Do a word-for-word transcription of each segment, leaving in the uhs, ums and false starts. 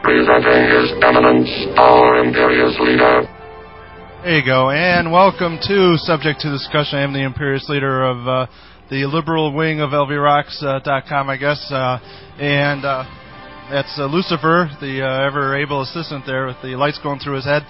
Presenting His Eminence, our Imperious Leader. There you go, and welcome to Subject to Discussion. I am the Imperious Leader of uh, the liberal wing of L V rocks dot com, uh, I guess, uh, and uh, that's uh, Lucifer, the uh, ever-able assistant there with the lights going through his head.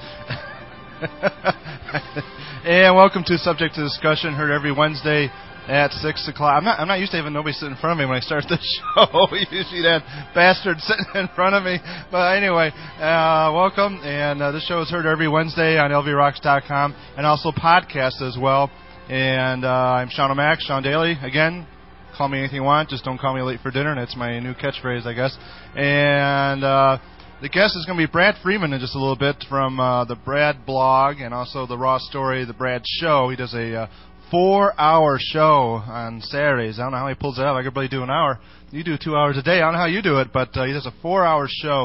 And welcome to Subject to Discussion, heard every Wednesday at six o'clock. I'm not, I'm not used to having nobody sitting in front of me when I start the show. Usually that bastard sitting in front of me. But anyway, uh, welcome. And uh, this show is heard every Wednesday on L V rocks dot com and also podcast as well. And uh, I'm Sean O'Mac, Sean Daly. Again, call me anything you want. Just don't call me late for dinner. That's my new catchphrase, I guess. And uh, the guest is going to be Brad Freeman in just a little bit from uh, the Brad blog and also the Raw Story, the Brad Show. He does a... Uh, four-hour show on Saturdays. I don't know how he pulls it out. I could probably do an hour. You do two hours a day. I don't know how you do it, but uh, he does a four-hour show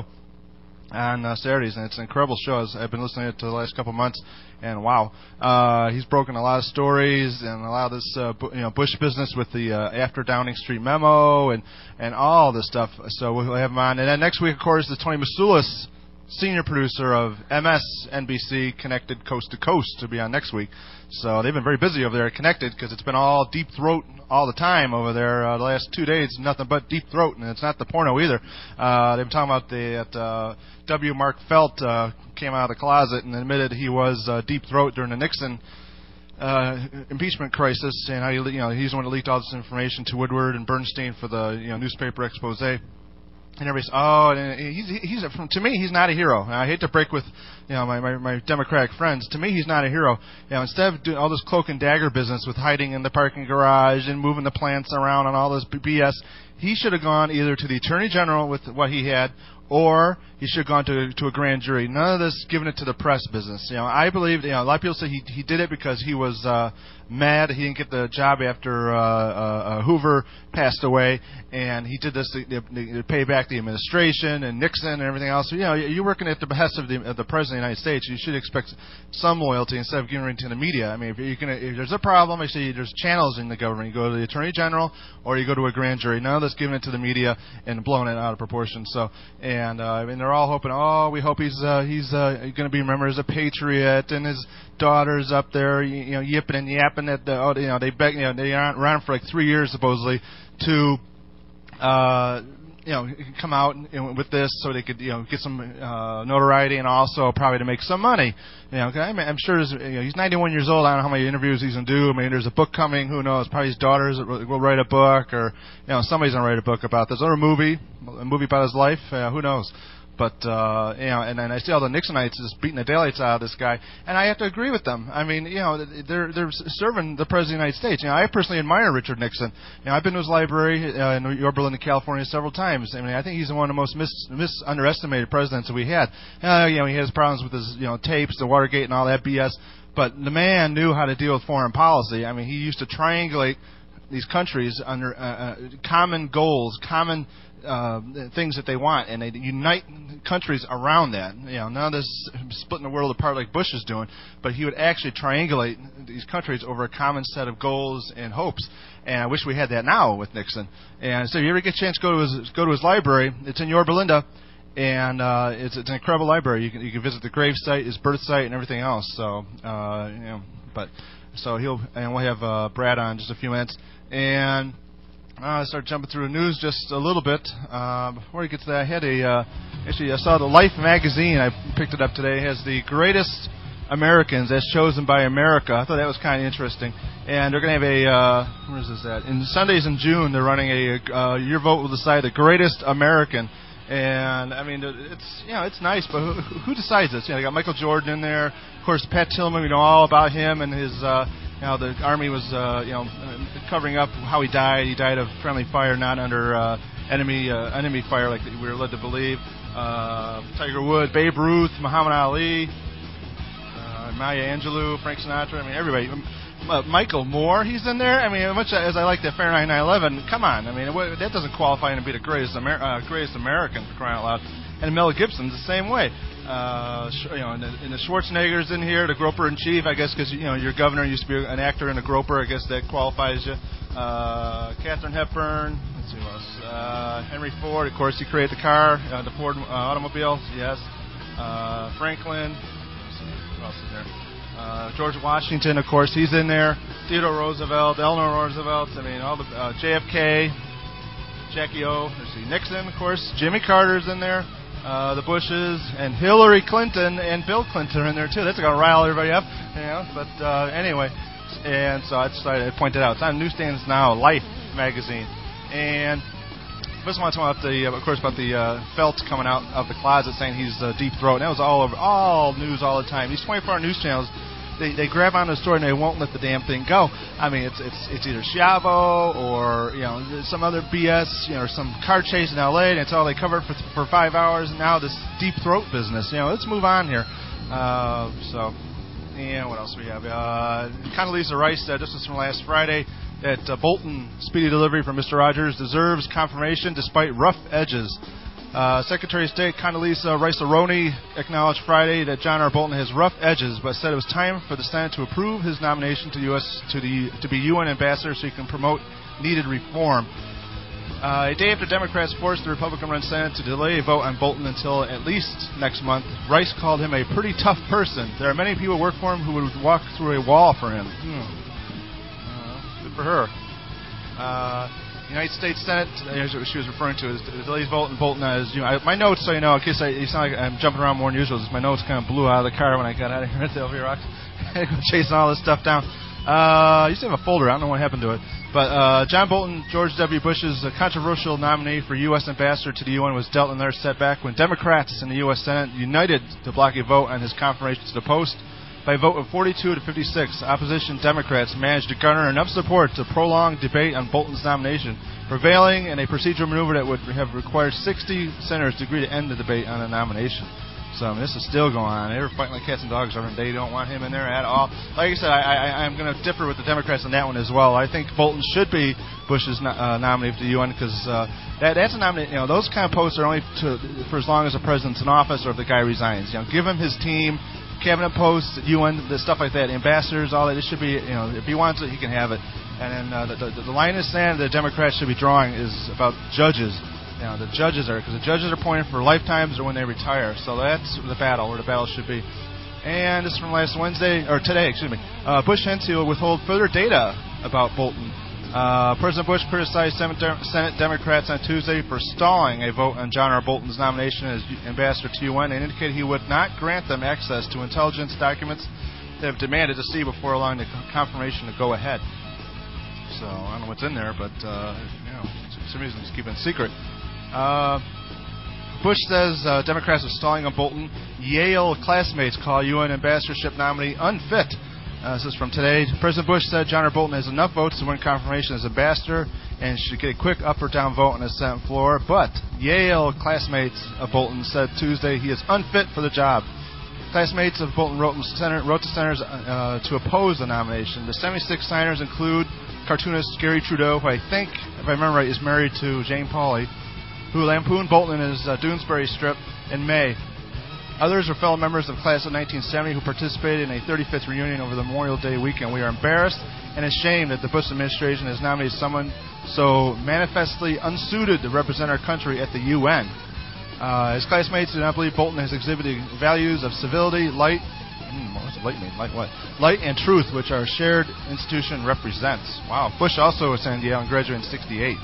on uh, Saturdays, and it's an incredible show. I've been listening to it for the last couple of months, and wow, uh, he's broken a lot of stories and a lot of this, uh, bu- you know, Bush business with the uh, after Downing Street memo and and all this stuff. So we'll have him on. And then next week, of course, is Tony Masulis, senior producer of M S N B C Connected Coast to Coast, to be on next week. So they've been very busy over there at Connected because it's been all deep throat all the time over there. Uh, the last two days, nothing but deep throat, and it's not the porno either. Uh, they've been talking about the at, uh, W. Mark Felt uh, came out of the closet and admitted he was uh, deep throat during the Nixon uh, impeachment crisis, and how he, you know, he's the one that leaked all this information to Woodward and Bernstein for the you know newspaper expose. And everybody's, oh, and he's, he's a, to me, he's not a hero. And I hate to break with, you know, my, my, my Democratic friends. To me, he's not a hero. You know, instead of doing all this cloak and dagger business with hiding in the parking garage and moving the plants around and all this B S, he should have gone either to the Attorney General with what he had, or he should have gone to to a grand jury. None of this giving it to the press business. You know, I believe, you know, a lot of people say he he did it because he was uh, mad he didn't get the job after uh, uh, Hoover passed away, and he did this to, to pay back the administration and Nixon and everything else. So, you know, you're working at the behest of the, of the President of the United States. You should expect some loyalty instead of giving it to the media. I mean, if, you can, if there's a problem, I say there's channels in the government. You go to the Attorney General or you go to a grand jury. None of this giving it to the media and blowing it out of proportion. So, and uh, I mean, they're all hoping, oh, we hope he's uh, he's uh, going to be remembered as a patriot, and his daughter's up there, you, you know, yipping and yapping at the, oh, you know, they beg, you know, they aren't around for like three years supposedly to, uh, you know, come out with this so they could, you know, get some uh, notoriety and also probably to make some money. You know, I mean, I'm sure there's, you know, he's ninety-one years old. I don't know how many interviews he's gonna do. I mean, there's a book coming. Who knows? Probably his daughters will write a book, or you know, somebody's gonna write a book about this, or a movie, a movie about his life. Uh, who knows? But, uh, you know, and then I see all the Nixonites just beating the daylights out of this guy, and I have to agree with them. I mean, you know, they're they're serving the President of the United States. You know, I personally admire Richard Nixon. You know, I've been to his library uh, in Yorba Linda, California, several times. I mean, I think he's one of the most mis, mis underestimated presidents that we had. Uh, you know, he has problems with his, you know, tapes, the Watergate, and all that B S. But the man knew how to deal with foreign policy. I mean, he used to triangulate these countries under uh, uh, common goals, common uh, things that they want, and they unite countries around that. You know, none of this splitting the world apart like Bush is doing, but he would actually triangulate these countries over a common set of goals and hopes. And I wish we had that now with Nixon. And so if you ever get a chance to go to his go to his library, it's in Yorba Linda, and uh, it's it's an incredible library. You can you can visit the grave site, his birth site, and everything else. So uh, you know, but so he'll and we'll have uh, Brad on in just a few minutes. And I uh, start jumping through the news just a little bit. Uh, before we get to that, I had a uh, actually I saw the Life magazine. I picked it up today. It has the greatest Americans as chosen by America. I thought that was kind of interesting. And they're going to have a uh, where is this at? In Sundays in June, they're running a uh, your vote will decide the greatest American. And I mean, it's you know it's nice, but who, who decides this? You know, they got Michael Jordan in there. Of course, Pat Tillman. We know all about him and his. Uh, You know, the Army was, uh, you know, covering up how he died. He died of friendly fire, not under uh, enemy uh, enemy fire like we were led to believe. Uh, Tiger Woods, Babe Ruth, Muhammad Ali, uh, Maya Angelou, Frank Sinatra. I mean, everybody. Uh, Michael Moore, he's in there. I mean, as much as I like that Fahrenheit nine eleven, come on. I mean, that doesn't qualify him to be the greatest, Amer- uh, greatest American, for crying out loud. And Mel Gibson's the same way. Uh, you know, and the, and the Schwarzenegger's in here, the Groper in Chief, I guess, because you know your governor used to be an actor and a groper. I guess that qualifies you. uh, Katharine Hepburn. Let's see who else. Uh, Henry Ford, of course, he created the car, uh, the Ford uh, automobile. Yes. Uh, Franklin. Let's see, who else is there? Uh, George Washington, of course, he's in there. Theodore Roosevelt, Eleanor Roosevelt. I mean, all the uh, J F K, Jackie O. Let's see, Nixon, of course. Jimmy Carter's in there. Uh, the Bushes and Hillary Clinton and Bill Clinton are in there too. That's going to rile everybody up, you know. But uh, anyway, and so I decided to point it out. It's on newsstands now, Life magazine. And first, I want to talk about the, uh, of course, about the uh, Felt coming out of the closet saying he's uh, deep throat. And that was all over, all news all the time. These twenty-four hour news channels, they they grab onto the story and they won't let the damn thing go. I mean, it's it's it's either Schiavo or you know some other B S, you know, or some car chase in L A, and it's all they covered for for five hours. And now this deep throat business. You know, let's move on here. Uh, so, yeah, what else we have? Uh, Condoleezza Rice said, this was from last Friday, that uh, Bolton speedy delivery from Mister Rogers deserves confirmation despite rough edges. Uh, Secretary of State Condoleezza Rice-A-Roni acknowledged Friday that John R. Bolton has rough edges, but said it was time for the Senate to approve his nomination to U S to the to be U N ambassador so he can promote needed reform. Uh, a day after Democrats forced the Republican-run Senate to delay a vote on Bolton until at least next month, Rice called him a pretty tough person. There are many people who work for him who would walk through a wall for him. Hmm. Uh, good for her. Uh, United States Senate, here's what she was referring to, is delays vote and Bolton as, you know, I, my notes, so you know, in case I, you sound like I'm jumping around more than usual, my notes kind of blew out of the car when I got out of here at the L V Rocks. Chasing all this stuff down. Uh, I used to have a folder, I don't know what happened to it. But uh, John Bolton, George W. Bush's uh, controversial nominee for U S ambassador to the U N, was dealt another setback when Democrats in the U S Senate united to block a vote on his confirmation to the post. By a vote of forty-two to fifty-six, opposition Democrats managed to garner enough support to prolong debate on Bolton's nomination, prevailing in a procedural maneuver that would have required sixty senators to agree to end the debate on the nomination. So I mean, this is still going on. They were fighting like cats and dogs over, and they don't want him in there at all. Like I said, I, I, I'm going to differ with the Democrats on that one as well. I think Bolton should be Bush's no, uh, nominee for the U N because uh, that, that's a nominee. You know, those kind of posts are only to, for as long as the president's in office or if the guy resigns. You know, give him his team. Cabinet posts, U N, the stuff like that, ambassadors, all that. It should be, you know, if he wants it, he can have it. And then uh, the, the, the line in the sand the Democrats should be drawing is about judges. You know, the judges are, because the judges are appointed for lifetimes or when they retire. So that's the battle, where the battle should be. And this is from last Wednesday, or today, excuse me. Uh, Bush hints he will withhold further data about Bolton. Uh, President Bush criticized Senate Democrats on Tuesday for stalling a vote on John R. Bolton's nomination as ambassador to U N and indicated he would not grant them access to intelligence documents they have demanded to see before allowing the confirmation to go ahead. So I don't know what's in there, but uh, you know, for some reason it's keeping it secret. Uh, Bush says uh, Democrats are stalling on Bolton. Yale classmates call U N ambassadorship nominee unfit. Uh, this is from today. President Bush said John R. Bolton has enough votes to win confirmation as ambassador and should get a quick up or down vote on the Senate floor. But Yale classmates of Bolton said Tuesday he is unfit for the job. Classmates of Bolton wrote, wrote to senators uh, to oppose the nomination. The seventy-six signers include cartoonist Gary Trudeau, who I think, if I remember right, is married to Jane Pauley, who lampooned Bolton in his uh, Doonesbury strip in May. Others are fellow members of the class of nineteen seventy who participated in a thirty-fifth reunion over the Memorial Day weekend. We are embarrassed and ashamed that the Bush administration has nominated someone so manifestly unsuited to represent our country at the U N. Uh, his classmates do not believe Bolton has exhibited values of civility, light, hmm, what does light mean? Light what? Light and truth, which our shared institution represents. Wow. Bush also attended Yale and graduated in sixty-eight.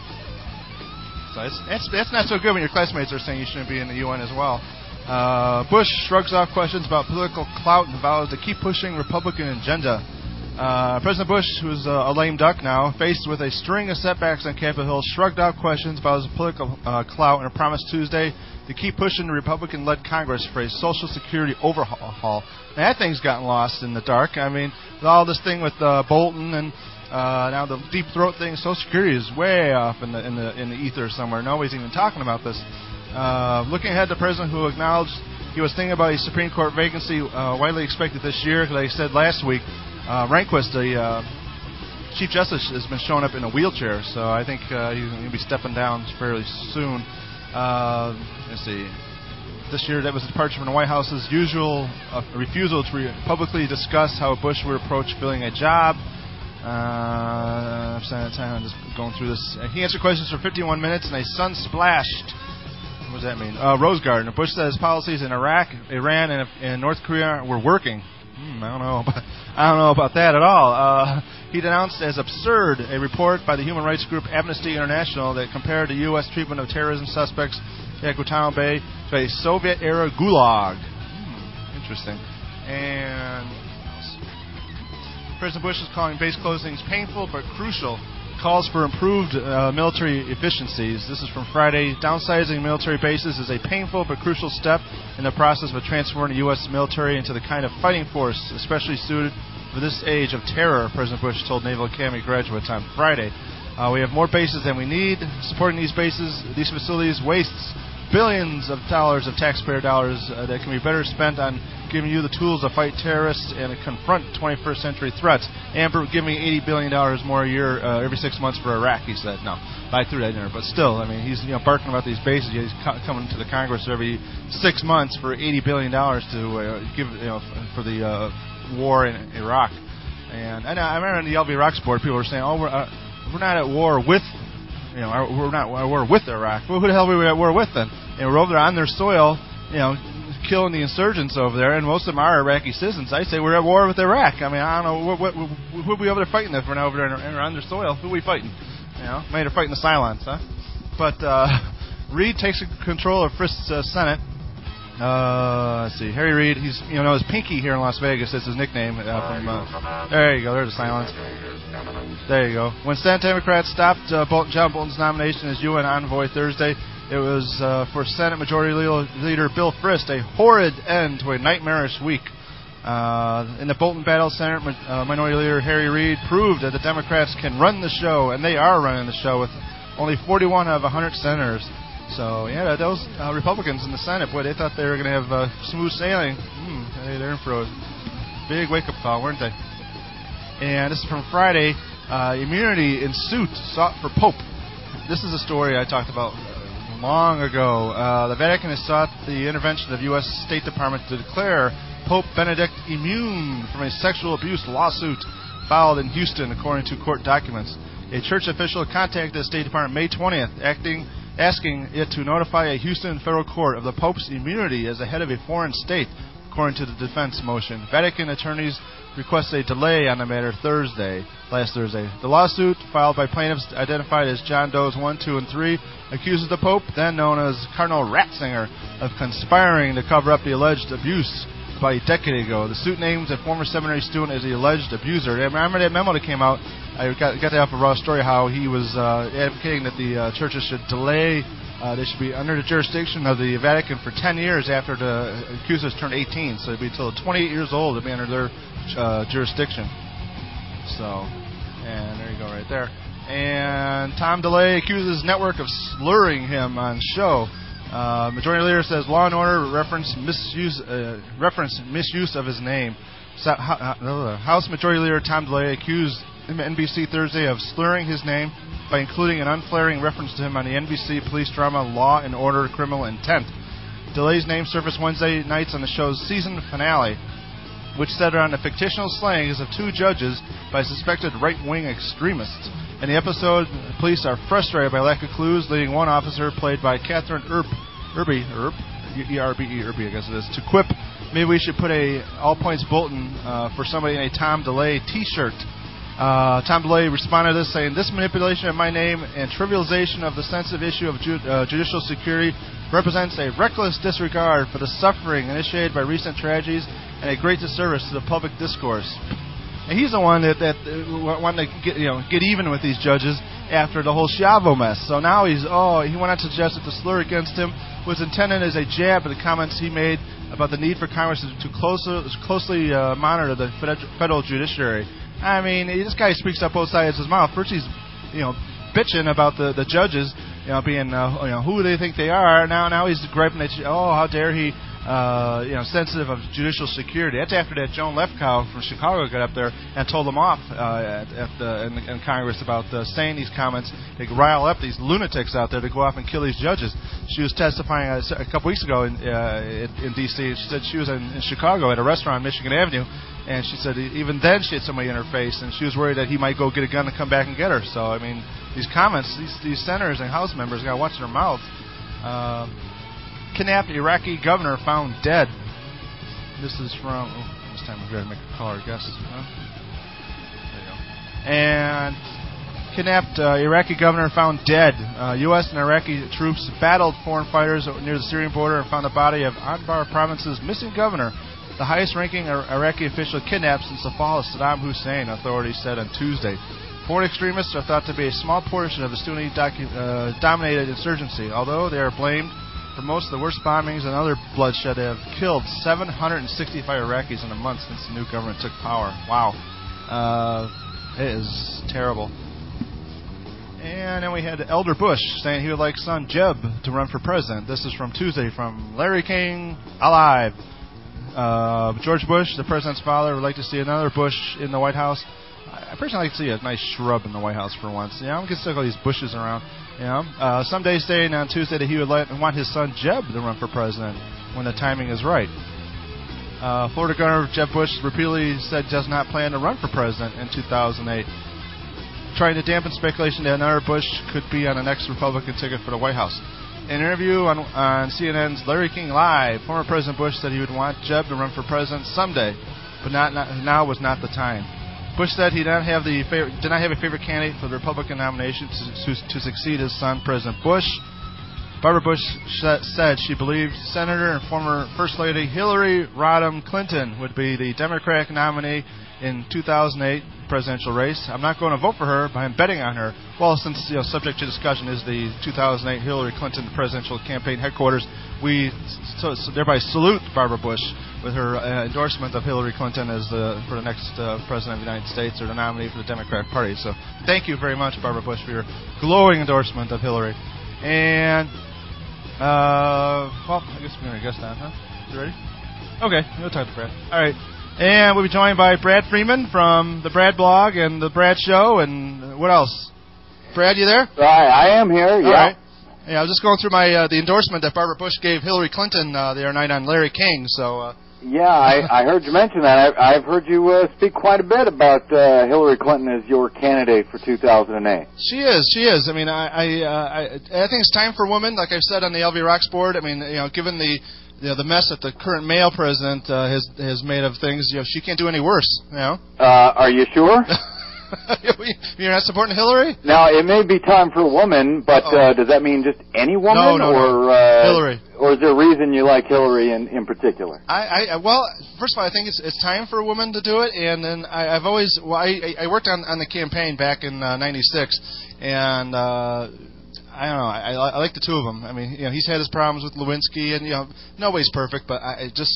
So it's, that's, that's not so good when your classmates are saying you shouldn't be in the U N as well. Uh, Bush shrugs off questions about political clout and vows to keep pushing Republican agenda. Uh, President Bush, who's a, a lame duck now, faced with a string of setbacks on Capitol Hill, shrugged off questions about his political uh, clout and a promise Tuesday to keep pushing the Republican-led Congress for a Social Security overhaul. Now, that thing's gotten lost in the dark. I mean, with all this thing with uh, Bolton and uh, now the deep throat thing, Social Security is way off in the in the in the ether somewhere. Nobody's even talking about this. Uh, looking ahead, the president, who acknowledged he was thinking about a Supreme Court vacancy uh, widely expected this year, because I said last week, uh, Rehnquist, the uh, Chief Justice, has been showing up in a wheelchair, so I think uh, he's going to be stepping down fairly soon. Uh, let's see. This year, that was a departure from the White House's usual uh, refusal to re- publicly discuss how Bush would approach filling a job. Uh, I'm saying time. I'm just going through this. Uh, he answered questions for fifty-one minutes, and a sun splashed. What does that mean? Uh, Rose Garden. Bush says policies in Iraq, Iran, and, and North Korea were working. Hmm, I don't know. About, I don't know about that at all. Uh, he denounced as absurd a report by the human rights group Amnesty International that compared the U S treatment of terrorism suspects at Guantanamo Bay to a Soviet-era gulag. Hmm, interesting. And President Bush is calling base closings painful but crucial. Calls for improved uh, military efficiencies. This is from Friday. Downsizing military bases is a painful but crucial step in the process of transforming the U S military into the kind of fighting force especially suited for this age of terror, President Bush told Naval Academy graduates on Friday. Uh, we have more bases than we need. Supporting these bases, these facilities wastes billions of dollars of taxpayer dollars uh, that can be better spent on giving you the tools to fight terrorists and to confront twenty-first century threats. Amber, give me eighty billion dollars more a year uh, every six months for Iraq, he said. No, I threw that in there. But still, I mean, he's you know barking about these bases. He's co- coming to the Congress every six months for eighty billion dollars to uh, give you know f- for the uh, war in Iraq. And, and I remember in the L B Iraq board, people were saying, "Oh, we're uh, we're not at war with." You know, we're not at war with Iraq. Well, who the hell are we at war with then? And we're over there on their soil, you know, killing the insurgents over there, and most of them are Iraqi citizens. I say we're at war with Iraq. I mean, I don't know what, what, who are we over there fighting if we're not over there and on their soil? Who are we fighting? You know, maybe they're fighting the Cylons, huh? But uh, Reid takes control of Frist's uh, Senate. Uh, let's see, Harry Reid. He's you know his Pinky here in Las Vegas. That's his nickname. Uh, from uh, there you go. There's the Cylons. There you go. When Senate Democrats stopped uh, Bolton, John Bolton's nomination as U N envoy Thursday, it was uh, for Senate Majority Leader Bill Frist a horrid end to a nightmarish week. Uh, in the Bolton battle, Senate uh, Minority Leader Harry Reid proved that the Democrats can run the show, and they are running the show with only forty-one out of one hundred senators. So, yeah, those uh, Republicans in the Senate, boy, they thought they were going to have uh, smooth sailing. Hmm, hey, they're in for a big wake-up call, weren't they? And this is from Friday. Uh, immunity in suit sought for Pope. This is a story I talked about long ago. Uh, the Vatican has sought the intervention of U S State Department to declare Pope Benedict immune from a sexual abuse lawsuit filed in Houston, according to court documents. A church official contacted the State Department May twentieth, acting... asking it to notify a Houston federal court of the Pope's immunity as the head of a foreign state, according to the defense motion. Vatican attorneys requested a delay on the matter Thursday, last Thursday. The lawsuit, filed by plaintiffs identified as John Doe's one, two, and three, accuses the Pope, then known as Cardinal Ratzinger, of conspiring to cover up the alleged abuse about a decade ago. The suit names a former seminary student as the alleged abuser. I remember that memo that came out. I got, got that off a raw story, how he was uh, advocating that the uh, churches should delay, uh, they should be under the jurisdiction of the Vatican for ten years after the accusers turned eighteen. So it'd be until twenty-eight years old to be under their uh, jurisdiction. So, and there you go right there. And Tom DeLay accuses network of slurring him on show. Uh, Majority Leader says Law and Order reference misuse, uh, reference misuse of his name. So, uh, House Majority Leader Tom DeLay accused N B C Thursday of slurring his name by including an unflattering reference to him on the N B C police drama Law and Order Criminal Intent. DeLay's name surfaced Wednesday nights on the show's season finale, which centered on the fictional slayings of two judges by suspected right-wing extremists. In the episode, police are frustrated by lack of clues, leading one officer, played by Catherine Erb, Irby, Erb, E R B E, Irby, I guess it is, to quip, maybe we should put a All Points Bolton uh, for somebody in a Tom DeLay t-shirt. Uh, Tom DeLay responded to this, saying, "This manipulation of my name and trivialization of the sensitive issue of ju- uh, judicial security represents a reckless disregard for the suffering initiated by recent tragedies and a great disservice to the public discourse." And he's the one that, that uh, wanted to get, you know, get even with these judges after the whole Schiavo mess. So now he's, oh, he went on to suggest that the slur against him was intended as a jab at the comments he made about the need for Congress to closer, closely uh, monitor the federal judiciary. I mean, this guy speaks up both sides of his mouth. First, he's, you know, bitching about the, the judges, you know, being, uh, you know, who they think they are. Now, now he's griping at you. Oh, how dare he uh, you know, sensitive of judicial security. That's after that Joan Lefkow from Chicago got up there and told them off uh, at, at the, in, in Congress about uh, saying these comments. They rile up these lunatics out there to go off and kill these judges. She was testifying a, a couple weeks ago in, uh, in, in D C She said she was in, in Chicago at a restaurant on Michigan Avenue, and she said even then she had somebody in her face, and she was worried that he might go get a gun and come back and get her. So, I mean, these comments, these, these senators and House members got to watch their mouth. Uh, Kidnapped Iraqi governor found dead. This is from. Oh, this time we're going to make a caller guess. Huh? There you go. And kidnapped uh, Iraqi governor found dead. Uh, U S and Iraqi troops battled foreign fighters near the Syrian border and found the body of Anbar province's missing governor, the highest-ranking Iraqi official kidnapped since the fall of Saddam Hussein, authorities said on Tuesday. Foreign extremists are thought to be a small portion of the Sunni-dominated uh, insurgency, although they are blamed for most of the worst bombings and other bloodshed that have killed seven hundred sixty-five Iraqis in a month since the new government took power. Wow. Uh, it is terrible. And then we had Elder Bush saying he would like son Jeb to run for president. This is from Tuesday from Larry King Alive. Uh, George Bush, the president's father, would like to see another Bush in the White House. I personally like to see a nice shrub in the White House for once. You know, I'm getting sick of all these bushes around. You know, uh, some days saying on Tuesday that he would let, want his son Jeb to run for president when the timing is right. Uh, Florida Governor Jeb Bush repeatedly said does not plan to run for president in two thousand eight, trying to dampen speculation that another Bush could be on the next Republican ticket for the White House. In an interview on, on C N N's Larry King Live, former President Bush said he would want Jeb to run for president someday, but not, not now was not the time. Bush said he did not have the favorite, did not have a favorite candidate for the Republican nomination to, to, to succeed his son, President Bush. Barbara Bush sh- said she believed Senator and former First Lady Hillary Rodham Clinton would be the Democratic nominee in two thousand eight presidential race. I'm not going to vote for her, but I'm betting on her. Well, since you know, subject to discussion is the two thousand eight Hillary Clinton presidential campaign headquarters, we so, so thereby salute Barbara Bush with her uh, endorsement of Hillary Clinton as the, for the next uh, president of the United States, or the nominee for the Democratic Party. So thank you very much, Barbara Bush, for your glowing endorsement of Hillary. And, uh, well, I guess we're going to guess that, huh? You ready? Okay, we'll talk to Brad. All right. And we'll be joined by Brad Freeman from the Brad Blog and the Brad Show, and what else? Brad, you there? Right, I am here, yeah. All right. Yeah, I was just going through my uh, the endorsement that Barbara Bush gave Hillary Clinton uh, the other night on Larry King, so... Uh, Yeah, I, I heard you mention that. I, I've heard you uh, speak quite a bit about uh, Hillary Clinton as your candidate for two thousand eight. She is, she is. I mean, I I, uh, I I think it's time for women, like I've said on the L V Rocks board. I mean, you know, given the you know, the mess that the current male president uh, has has made of things, you know, she can't do any worse. You know. Uh, are you sure? You're not supporting Hillary? Now, it may be time for a woman, but oh. uh, does that mean just any woman, no, no, or no. Uh, Hillary? Or is there a reason you like Hillary in, in particular? I, I well, first of all, I think it's it's time for a woman to do it, and then I, I've always well, I, I worked on on the campaign back in uh, ninety-six, and. Uh, I don't know. I, I like the two of them. I mean, you know, he's had his problems with Lewinsky, and you know, nobody's perfect, but I, I just,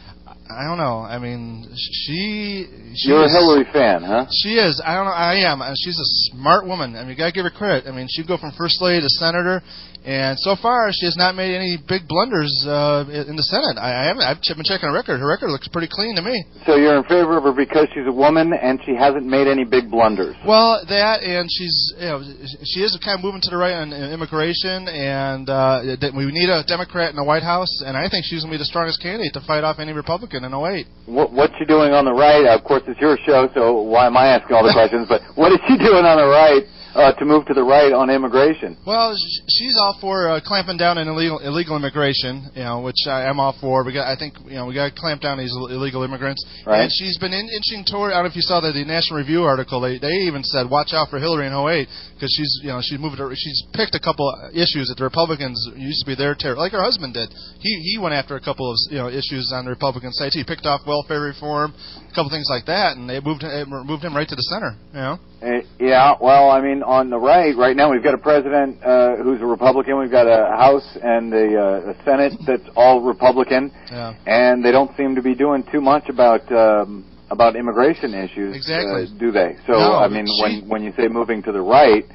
I don't know. I mean, she. she You're is, a Hillary fan, huh? She is. I don't know. I am. She's a smart woman. I mean, you gotta give her credit. I mean, she'd go from first lady to senator, and so far she has not made any big blunders uh, in the Senate. I, I haven't. I've been checking her record. Her record looks pretty clean to me. So you're in favor of her because she's a woman and she hasn't made any big blunders. Well, that, and she's, you know, she is kind of moving to the right on immigration, and uh, we need a Democrat in the White House, and I think she's going to be the strongest candidate to fight off any Republican in oh eight. What, what's she doing on the right? Of course, it's your show, so why am I asking all the questions? But what is she doing on the right uh, to move to the right on immigration? Well, she's all for uh, clamping down on illegal illegal immigration, you know, which I am all for. We got, I think, you know, we got to clamp down these illegal immigrants. Right. And she's been in, inching toward. I don't know if you saw the, the National Review article. They they even said, watch out for Hillary in oh eight, because she's, you know, she's moved. She's picked a couple issues that the Republicans used to be their terror, like her husband did. He he went after a couple of you know issues on the Republican side. He picked off welfare reform, a couple things like that, and they moved it moved him right to the center. You know. Uh, yeah, well, I mean, on the right, right now we've got a president uh, who's a Republican. We've got a House and a, uh, a Senate that's all Republican, yeah. and they don't seem to be doing too much about um, about immigration issues, exactly. uh, do they? So, no, I mean, she, when when you say moving to the right,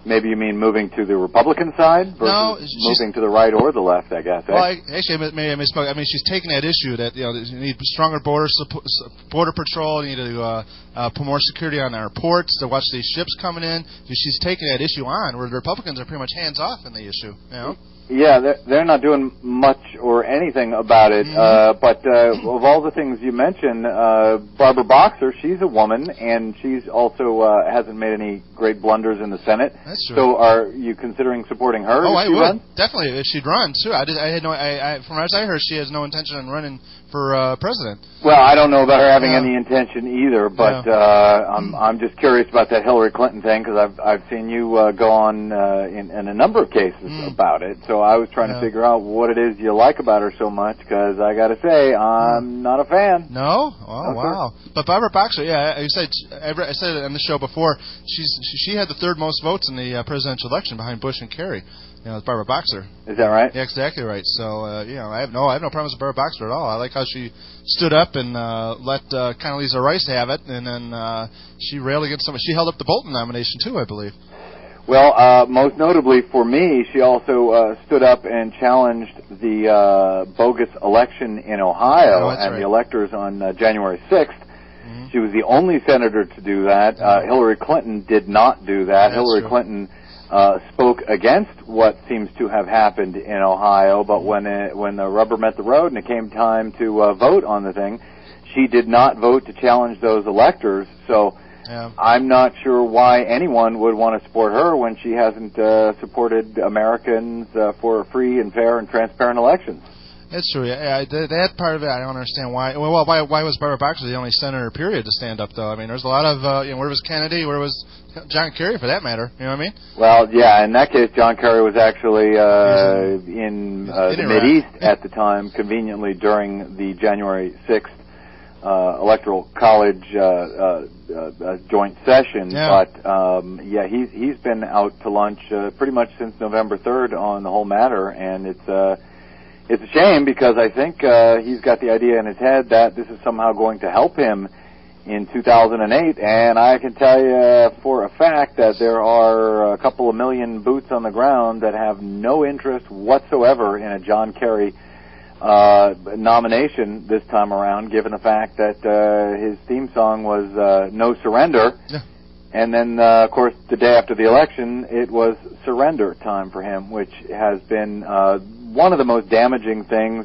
Maybe you mean moving to the Republican side versus no, moving to the right or the left, I guess. Well, eh? I, actually, maybe I misspoke. I mean, she's taking that issue that you know you need stronger border support, border patrol. You need to uh, uh, put more security on our ports to watch these ships coming in. She's taking that issue on, where the Republicans are pretty much hands off in the issue. You know. Yeah, they're, they're not doing much or anything about it. Mm-hmm. Uh, but uh, of all the things you mentioned, uh, Barbara Boxer, she's a woman, and she's also uh, hasn't made any great blunders in the Senate. That's true. So, are you considering supporting her? Oh, if I she would runs? definitely if she'd run too. I, did, I had no. I, I, from as I heard, she has no intention on running for uh, president. Well, I don't know about her having yeah. any intention either, but yeah. uh, I'm I'm just curious about that Hillary Clinton thing because I've I've seen you uh, go on uh, in, in a number of cases mm. about it. So I was trying yeah. to figure out what it is you like about her so much because I got to say I'm not a fan. No, oh no, wow! But Barbara Boxer, yeah, I said I said it on the show before. She's she had the third most votes in the uh, presidential election behind Bush and Kerry. You know, it's Barbara Boxer. Is that right? Yeah, exactly right. So, uh, you know, I have no, I have no problems with Barbara Boxer at all. I like how she stood up and uh, let uh, Condoleezza Rice have it, and then uh, she railed against some. She held up the Bolton nomination too, I believe. Well, uh, most notably for me, she also uh, stood up and challenged the uh, bogus election in Ohio oh, and right. the electors on uh, January sixth. Mm-hmm. She was the only senator to do that. Uh, Hillary Clinton did not do that. That's Hillary true. Clinton uh, spoke against what seems to have happened in Ohio, but when it, when the rubber met the road and it came time to uh, vote on the thing, she did not vote to challenge those electors. So yeah. I'm not sure why anyone would want to support her when she hasn't uh, supported Americans uh, for free and fair and transparent elections. That's true. Yeah, that, that part of it, I don't understand why. Well, why why was Barbara Boxer the only senator, period, to stand up, though? I mean, there's a lot of, uh, you know, where was Kennedy? Where was John Kerry, for that matter? You know what I mean? Well, yeah, in that case, John Kerry was actually uh, in uh, the Mideast at the time, conveniently during the January sixth uh, Electoral College uh, uh, uh, joint session. Yeah. But, um, yeah, he's, he's been out to lunch uh, pretty much since November third on the whole matter, and it's... Uh, It's a shame because I think uh, he's got the idea in his head that this is somehow going to help him in two thousand eight, and I can tell you for a fact that there are a couple of million boots on the ground that have no interest whatsoever in a John Kerry uh, nomination this time around, given the fact that uh, his theme song was uh, No Surrender. Yeah. And then, uh, of course, the day after the election, it was surrender time for him, which has been uh, one of the most damaging things,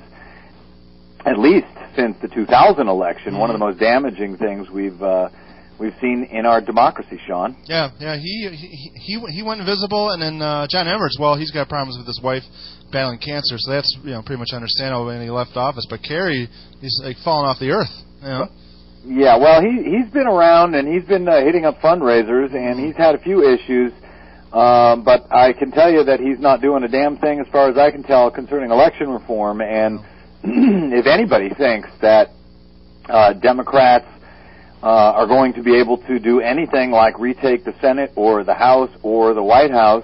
at least since the two thousand election, mm-hmm. one of the most damaging things we've uh, we've seen in our democracy, Sean. Yeah, yeah, he he he, he went invisible, and then uh, John Edwards, well, he's got problems with his wife battling cancer, so that's you know pretty much understandable when he left office. But Kerry, he's like falling off the earth, you know. Yeah, well, he he's been around and he's been uh, hitting up fundraisers, and he's had a few issues. Um, but I can tell you that he's not doing a damn thing, as far as I can tell, concerning election reform. And if anybody thinks that uh, Democrats uh, are going to be able to do anything like retake the Senate or the House or the White House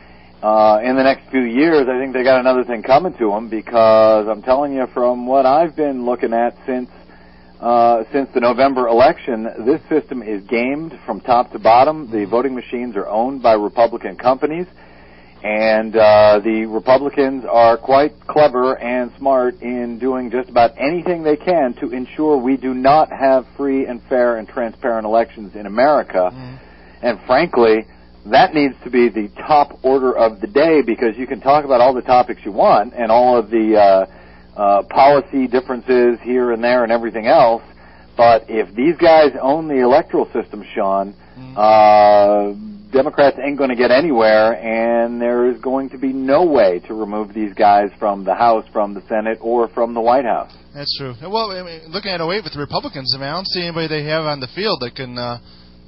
uh, in the next few years, I think they got another thing coming to them, because I'm telling you, from what I've been looking at since Uh, since the November election, this system is gamed from top to bottom. The voting machines are owned by Republican companies, and uh, the Republicans are quite clever and smart in doing just about anything they can to ensure we do not have free and fair and transparent elections in America. Mm. And frankly, that needs to be the top order of the day, because you can talk about all the topics you want and all of the uh, Uh, policy differences here and there and everything else, but if these guys own the electoral system, Sean, mm. uh, Democrats ain't going to get anywhere, and there is going to be no way to remove these guys from the House, from the Senate, or from the White House. That's true. Well, I mean, looking at oh eight with the Republicans, I mean, I don't see anybody they have on the field that can, uh,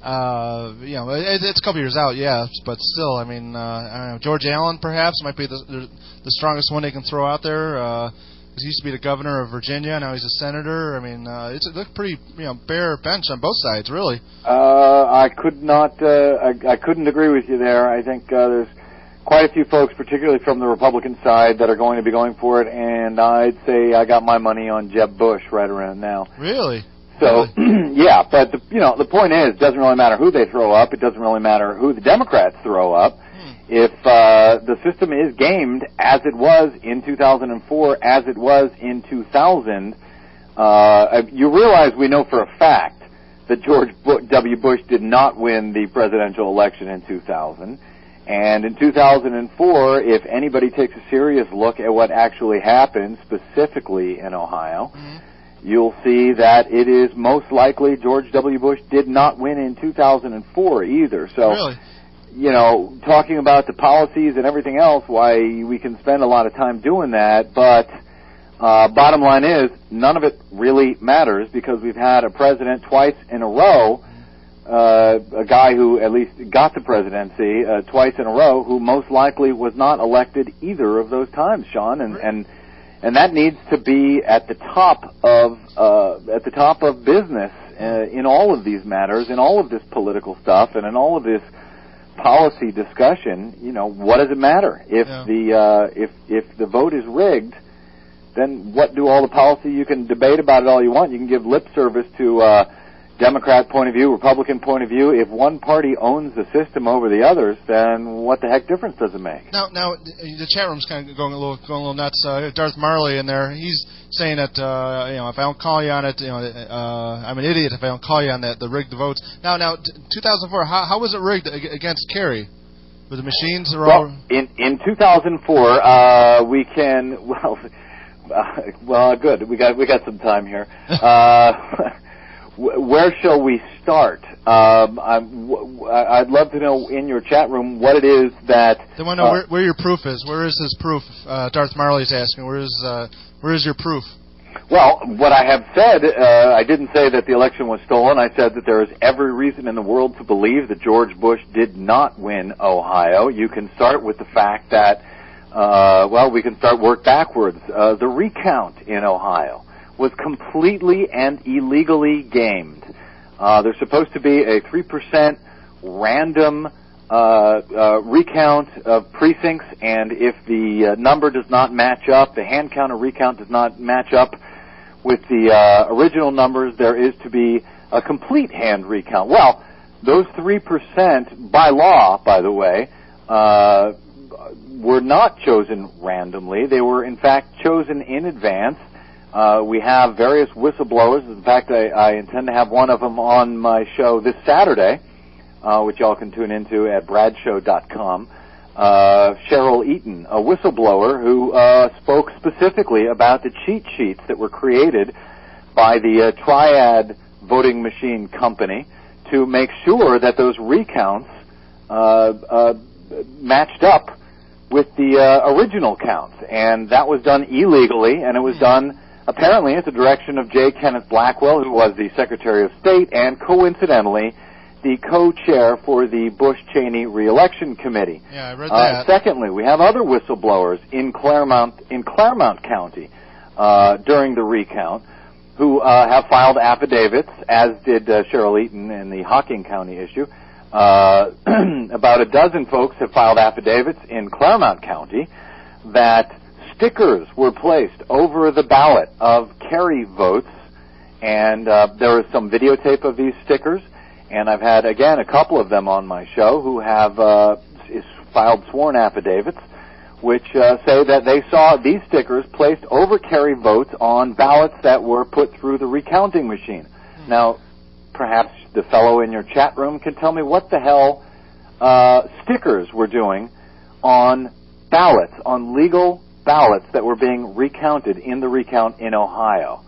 uh, you know, it, it's a couple years out, yeah, but still, I mean, uh, I don't know, George Allen perhaps might be the, the, the strongest one they can throw out there. Uh, He used to be the governor of Virginia. Now he's a senator. I mean, uh, it's, it looked pretty, you know, bare bench on both sides, really. Uh, I could not, uh, I, I couldn't agree with you there. I think uh, there's quite a few folks, particularly from the Republican side, that are going to be going for it, and I'd say I got my money on Jeb Bush right around now. Really? So, really? yeah, but, the, you know, the point is, it doesn't really matter who they throw up. It doesn't really matter who the Democrats throw up. if uh, the system is gamed as it was in two thousand four, as it was in two thousand, uh, you realize we know for a fact that George W. Bush did not win the presidential election in two thousand. And in two thousand four, if anybody takes a serious look at what actually happened, specifically in Ohio, mm-hmm. you'll see that it is most likely George W. Bush did not win in two thousand four either. So, really? you know, talking about the policies and everything else, why we can spend a lot of time doing that, but uh, bottom line is, none of it really matters because we've had a president twice in a row, uh, a guy who at least got the presidency uh, twice in a row, who most likely was not elected either of those times, Sean, and and and that needs to be at the top of uh, at the top of business uh, in all of these matters, in all of this political stuff, and in all of this policy discussion. You know, what does it matter if yeah. the uh, if if the vote is rigged? Then what do all the policy? You can debate about it all you want. You can give lip service to uh, Democrat point of view, Republican point of view. If one party owns the system over the others, then what the heck difference does it make? Now, now the chat room's kind of going a little, going a little nuts. Uh, Darth Marley in there, he's saying that uh, you know, if I don't call you on it, you know, uh, I'm an idiot if I don't call you on that. The rigged the votes. Now, now, two thousand four. How, how was it rigged against Kerry? Were the machines are all? Well, in in two thousand four, uh, we can well. Uh, well, good. We got we got some time here. Uh, where shall we start? Um, I'm, I'd love to know in your chat room what it is that. They want to know uh, where, where your proof is. Where is his proof? Uh, Darth Marley's asking. Where is uh, where is your proof? Well, what I have said, uh, I didn't say that the election was stolen. I said that there is every reason in the world to believe that George Bush did not win Ohio. You can start with the fact that. Uh, well, we can start work backwards. Uh, the recount in Ohio was completely and illegally gamed. Uh, there's supposed to be a three percent random uh, uh, recount of precincts, and if the uh, number does not match up, the hand count or recount does not match up with the uh, original numbers, there is to be a complete hand recount. Well, those three percent, by law, by the way, uh, were not chosen randomly. They were, in fact, chosen in advance. Uh, we have various whistleblowers. In fact, I, I intend to have one of them on my show this Saturday, uh, which y'all can tune into at bradshow dot com. Uh, Cheryl Eaton, a whistleblower who uh, spoke specifically about the cheat sheets that were created by the uh, Triad voting machine company to make sure that those recounts uh, uh, matched up with the uh, original counts, and that was done illegally, and it was done apparently at the direction of J. Kenneth Blackwell, who was the Secretary of State, and coincidentally, the co-chair for the Bush-Cheney re-election committee. Yeah, I read uh, that. Secondly, we have other whistleblowers in Claremont, in Claremont County uh, during the recount who uh, have filed affidavits, as did uh, Cheryl Eaton in the Hocking County issue. Uh, about a dozen folks have filed affidavits in Claremont County that stickers were placed over the ballot of Kerry votes, and uh, there is some videotape of these stickers, and I've had, again, a couple of them on my show who have uh, filed sworn affidavits which uh, say that they saw these stickers placed over Kerry votes on ballots that were put through the recounting machine. Mm-hmm. Now, perhaps the fellow in your chat room can tell me what the hell uh, stickers were doing on ballots, on legal ballots that were being recounted in the recount in Ohio.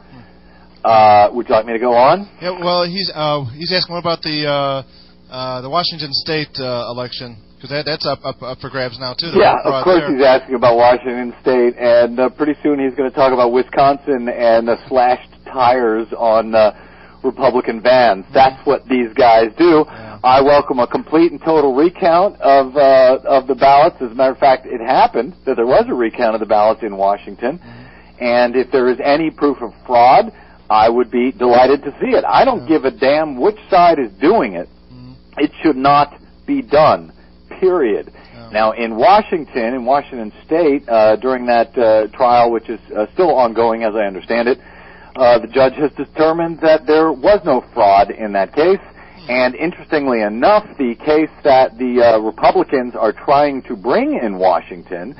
Uh, would you like me to go on? Yeah. Well, he's uh, he's asking what about the uh, uh, the Washington State uh, election, because that, that's up, up up for grabs now too. Yeah, of course there. He's asking about Washington State, and uh, pretty soon he's going to talk about Wisconsin and the slashed tires on Uh, Republican vans. That's what these guys do. Yeah. I welcome a complete and total recount of uh, of the ballots. As a matter of fact, it happened that there was a recount of the ballots in Washington. Mm-hmm. And if there is any proof of fraud, I would be delighted to see it. I don't yeah. give a damn which side is doing it. Mm-hmm. It should not be done, period. Yeah. Now, in Washington, in Washington State, uh, during that uh, trial, which is uh, still ongoing as I understand it, Uh, the judge has determined that there was no fraud in that case, And interestingly enough, the case that the uh, Republicans are trying to bring in Washington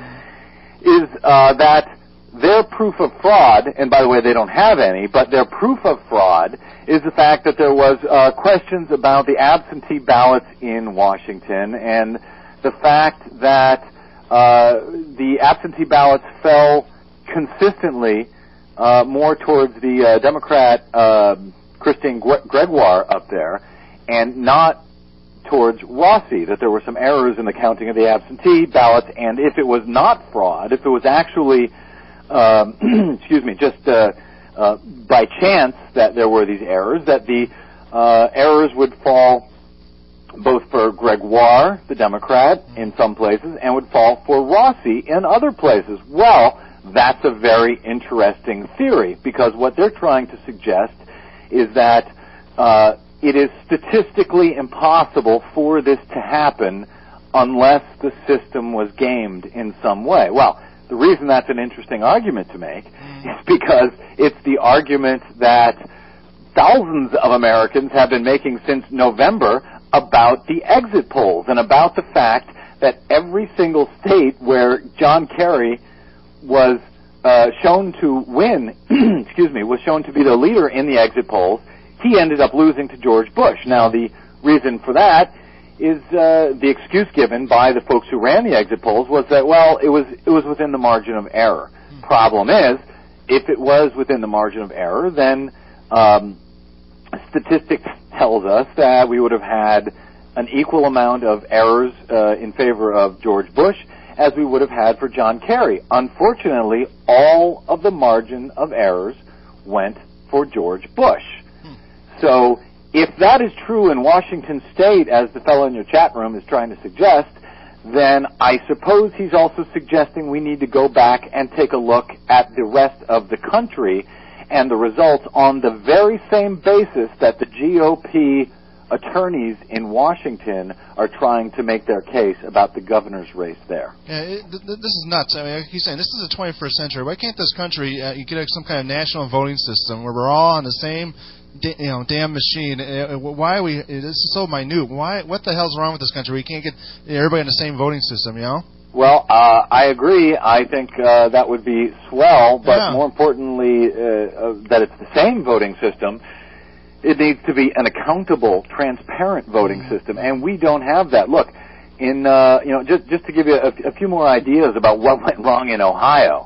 is uh, that their proof of fraud, and by the way, they don't have any, but their proof of fraud is the fact that there was uh, questions about the absentee ballots in Washington and the fact that uh, the absentee ballots fell consistently uh, more towards the uh, Democrat uh, Christine Gregoire up there, and not towards Rossi, that there were some errors in the counting of the absentee ballots, and if it was not fraud, if it was actually, um, excuse me, just uh, uh, by chance that there were these errors, that the uh, errors would fall both for Gregoire, the Democrat, in some places, and would fall for Rossi in other places. Well, that's a very interesting theory, because what they're trying to suggest is that uh, it is statistically impossible for this to happen unless the system was gamed in some way. Well, the reason that's an interesting argument to make is because it's the argument that thousands of Americans have been making since November about the exit polls and about the fact that every single state where John Kerry was uh, shown to win, excuse me, was shown to be the leader in the exit polls, he ended up losing to George Bush. Now, the reason for that is uh, the excuse given by the folks who ran the exit polls was that, well, it was it was within the margin of error. Hmm. Problem is, if it was within the margin of error, then um, statistics tells us that we would have had an equal amount of errors uh, in favor of George Bush as we would have had for John Kerry. Unfortunately, all of the margin of errors went for George Bush. Hmm. So if that is true in Washington State, as the fellow in your chat room is trying to suggest, then I suppose he's also suggesting we need to go back and take a look at the rest of the country and the results on the very same basis that the G O P attorneys in Washington are trying to make their case about the governor's race there. Yeah, it, th- th- this is nuts. I mean, he's saying this is the twenty-first century. Why can't this country uh, you get some kind of national voting system where we're all on the same, da- you know, damn machine? Uh, why are we? This is so minute. Why? What the hell's wrong with this country? We can't get everybody in the same voting system, you know? Well, uh, I agree. I think uh, that would be swell, but yeah. more importantly, uh, uh, that it's the same voting system. It needs to be an accountable, transparent voting system, and we don't have that. Look, in uh, you know, just just to give you a, a few more ideas about what went wrong in Ohio,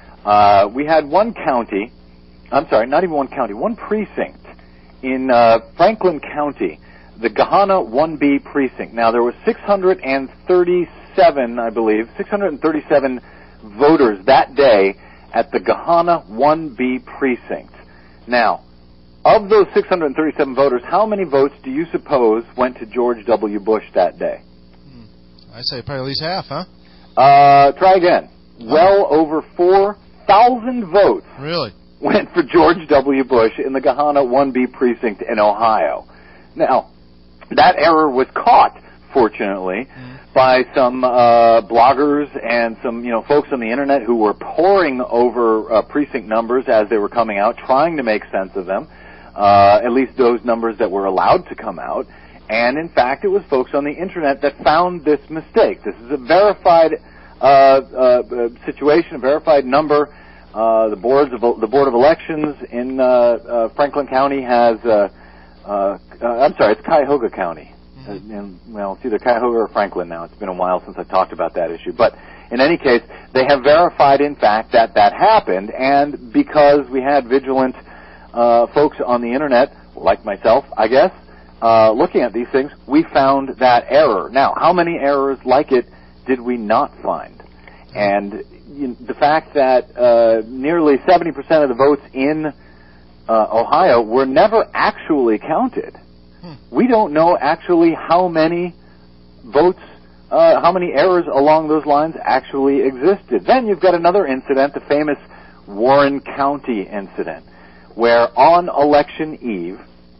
uh, we had one county. I'm sorry, not even one county, one precinct in uh, Franklin County, the Gahanna one B precinct. Now there were six hundred thirty-seven, I believe, six hundred thirty-seven voters that day at the Gahanna one B precinct. Now, of those six hundred thirty-seven voters, how many votes do you suppose went to George W. Bush that day? Hmm. I say probably at least half, huh? Uh, try again. Well over four thousand votes really went for George W. Bush in the Gahanna one B precinct in Ohio. Now, that error was caught, fortunately, mm. by some uh, bloggers and some, you know, folks on the internet who were poring over uh, precinct numbers as they were coming out, trying to make sense of them. Uh, at least those numbers that were allowed to come out. And, in fact, it was folks on the Internet that found this mistake. This is a verified uh, uh, situation, a verified number. Uh, the, boards of, the Board of Elections in uh, uh, Franklin County has, uh, uh, uh, I'm sorry, it's Cuyahoga County. Mm-hmm. Uh, and, well, it's either Cuyahoga or Franklin now. It's been a while since I've talked about that issue. But, in any case, they have verified, in fact, that that happened. And because we had vigilant Uh, folks on the Internet, like myself, I guess, uh, looking at these things, we found that error. Now, how many errors like it did we not find? And you know, the fact that uh, nearly seventy percent of the votes in uh, Ohio were never actually counted. Hmm. We don't know actually how many votes, uh, how many errors along those lines actually existed. Then you've got another incident, the famous Warren County incident, where on election eve,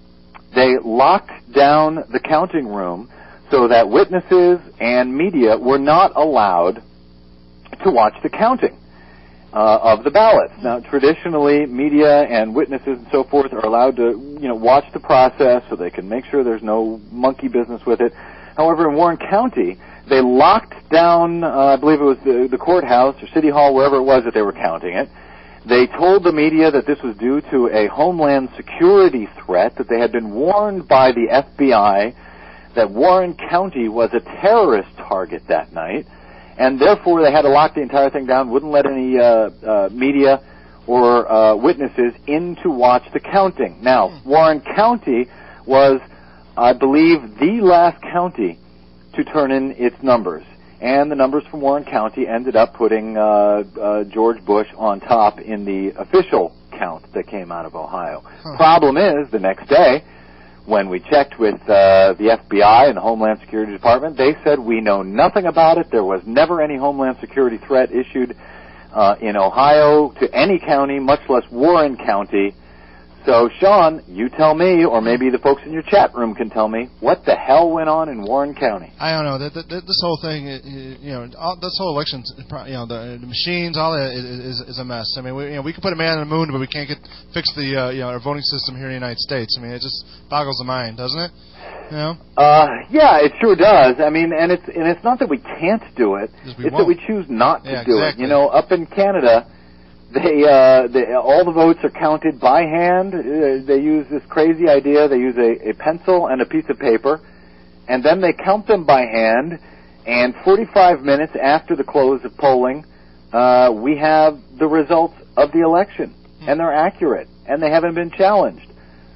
they locked down the counting room so that witnesses and media were not allowed to watch the counting. uh, of the ballots. Now, traditionally, media and witnesses and so forth are allowed to, you know, watch the process so they can make sure there's no monkey business with it. However, in Warren County, they locked down, uh, I believe it was the, the courthouse or city hall, wherever it was that they were counting it. They told the media that this was due to a homeland security threat, that they had been warned by the F B I that Warren County was a terrorist target that night, and therefore they had to lock the entire thing down, wouldn't let any uh, uh, media or uh, witnesses in to watch the counting. Now, Warren County was, I believe, the last county to turn in its numbers. And the numbers from Warren County ended up putting uh, uh, George Bush on top in the official count that came out of Ohio. Huh. Problem is, the next day, when we checked with uh, the F B I and the Homeland Security Department, they said we know nothing about it. There was never any Homeland Security threat issued uh, in Ohio to any county, much less Warren County. So, Sean, you tell me, or maybe the folks in your chat room can tell me, what the hell went on in Warren County? I don't know. That, that, this whole thing, you know, all, this whole election, you know, the, the machines, all that is, is a mess. I mean, we, you know, we can put a man on the moon, but we can't get fix the, uh, you know, our voting system here in the United States. I mean, it just boggles the mind, doesn't it? You know? Uh, yeah, it sure does. I mean, and it's and it's not that we can't do it; it's won't. that we choose not to yeah, do exactly. it. You know, up in Canada. They, uh, they, all the votes are counted by hand. Uh, they use this crazy idea. They use a, a pencil and a piece of paper, and then they count them by hand. And forty-five minutes after the close of polling, uh, we have the results of the election, hmm. and they're accurate, and they haven't been challenged.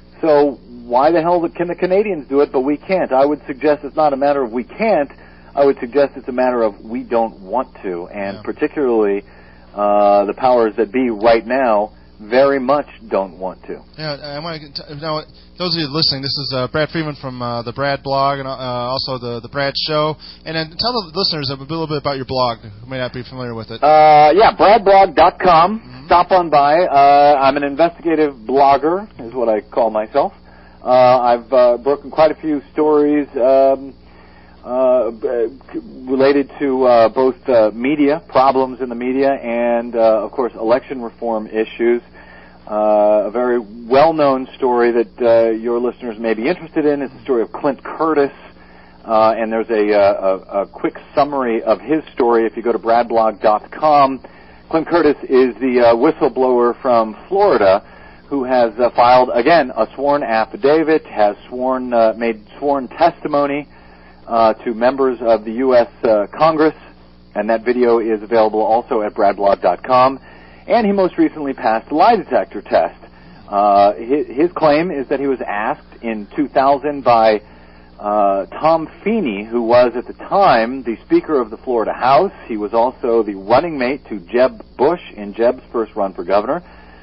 So why the hell can the Canadians do it, but we can't? I would suggest it's not a matter of we can't. I would suggest it's a matter of we don't want to, and yeah. particularly. Uh, the powers that be right now very much don't want to. Yeah, I want to t- now, those of you listening, this is uh, Brad Friedman from uh, the Brad blog and uh, also the, the Brad Show. And then tell the listeners a little bit about your blog, who may not be familiar with it. Uh, yeah, brad blog dot com. Mm-hmm. Stop on by. Uh, I'm an investigative blogger, is what I call myself. Uh, I've uh, broken quite a few stories um, Uh, related to uh, both uh, media, problems in the media, and, uh, of course, election reform issues. Uh, a very well-known story that uh, your listeners may be interested in is the story of Clint Curtis, uh, and there's a, a, a quick summary of his story if you go to brad blog dot com. Clint Curtis is the uh, whistleblower from Florida who has uh, filed, again, a sworn affidavit, has sworn, uh, made sworn testimony Uh, to members of the U S Uh, Congress, and that video is available also at brad blog dot com. And he most recently passed a lie detector test. Uh, his, his claim is that he was asked in two thousand by uh, Tom Feeney, who was at the time the Speaker of the Florida House. He was also the running mate to Jeb Bush in Jeb's first run for governor.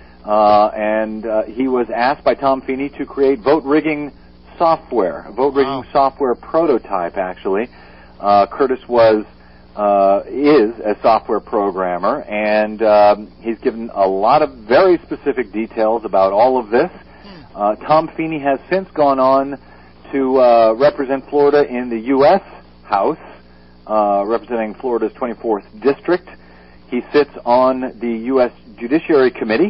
Uh, and uh, he was asked by Tom Feeney to create vote rigging software, a vote rigging wow. software prototype, actually. Uh, Curtis was, uh, is a software programmer, and um, he's given a lot of very specific details about all of this. Uh, Tom Feeney has since gone on to uh, represent Florida in the U S House, uh, representing Florida's twenty-fourth District. He sits on the U S Judiciary Committee,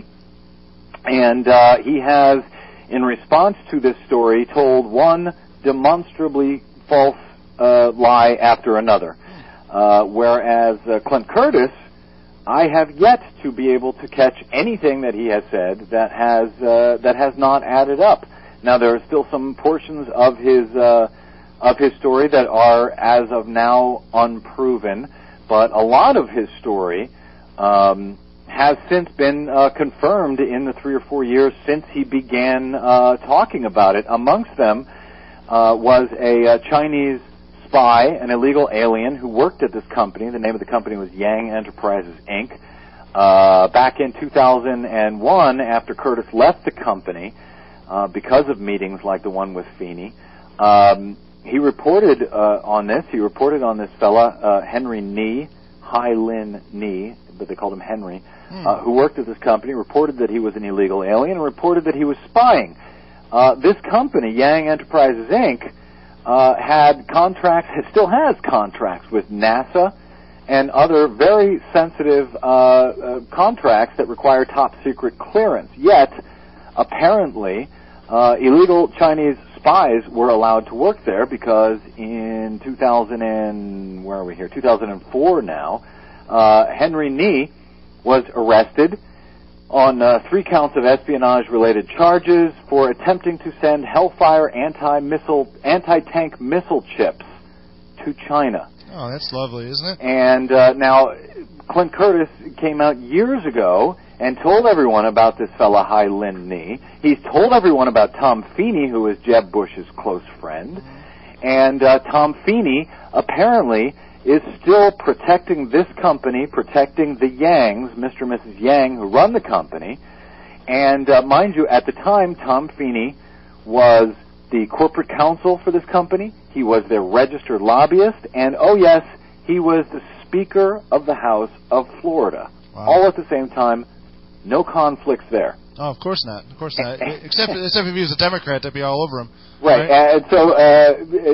and uh, he has, in response to this story, told one demonstrably false uh, lie after another. Uh, whereas uh, Clint Curtis, I have yet to be able to catch anything that he has said that has uh, that has not added up. Now, there are still some portions of his uh, of his story that are, as of now, unproven, but a lot of his story um, has since been uh, confirmed in the three or four years since he began uh, talking about it. Amongst them uh, was a uh, Chinese spy, an illegal alien who worked at this company. The name of the company was Yang Enterprises, Incorporated. Uh, back in two thousand one, after Curtis left the company, uh, because of meetings like the one with Feeney, um, he reported uh, on this. He reported on this fella, uh, Henry Nee, Hai Lin Nee, but they called him Henry, hmm. uh, who worked at this company, reported that he was an illegal alien, and reported that he was spying. Uh, this company, Yang Enterprises, Incorporated, uh, had contracts, it still has contracts with NASA and other very sensitive uh, uh, contracts that require top-secret clearance. Yet, apparently, uh, illegal Chinese spies were allowed to work there because in two thousand and where are we here? two thousand four now, uh, Henry Ni was arrested on uh, three counts of espionage-related charges for attempting to send Hellfire anti-missile, anti-tank missile chips to China. Oh, that's lovely, isn't it? And uh, now, Clint Curtis came out years ago and told everyone about this fella, Hai Lin Ni. He's told everyone about Tom Feeney, who is Jeb Bush's close friend. And uh, Tom Feeney apparently is still protecting this company, protecting the Yangs, Mister and Missus Yang, who run the company. And uh, mind you, at the time, Tom Feeney was the corporate counsel for this company. He was their registered lobbyist. And, oh, yes, he was the Speaker of the House of Florida. Wow. All at the same time. No conflicts there. Oh, of course not. Of course not. except, except if he was a Democrat, that'd be all over him. Right. right? And so, uh,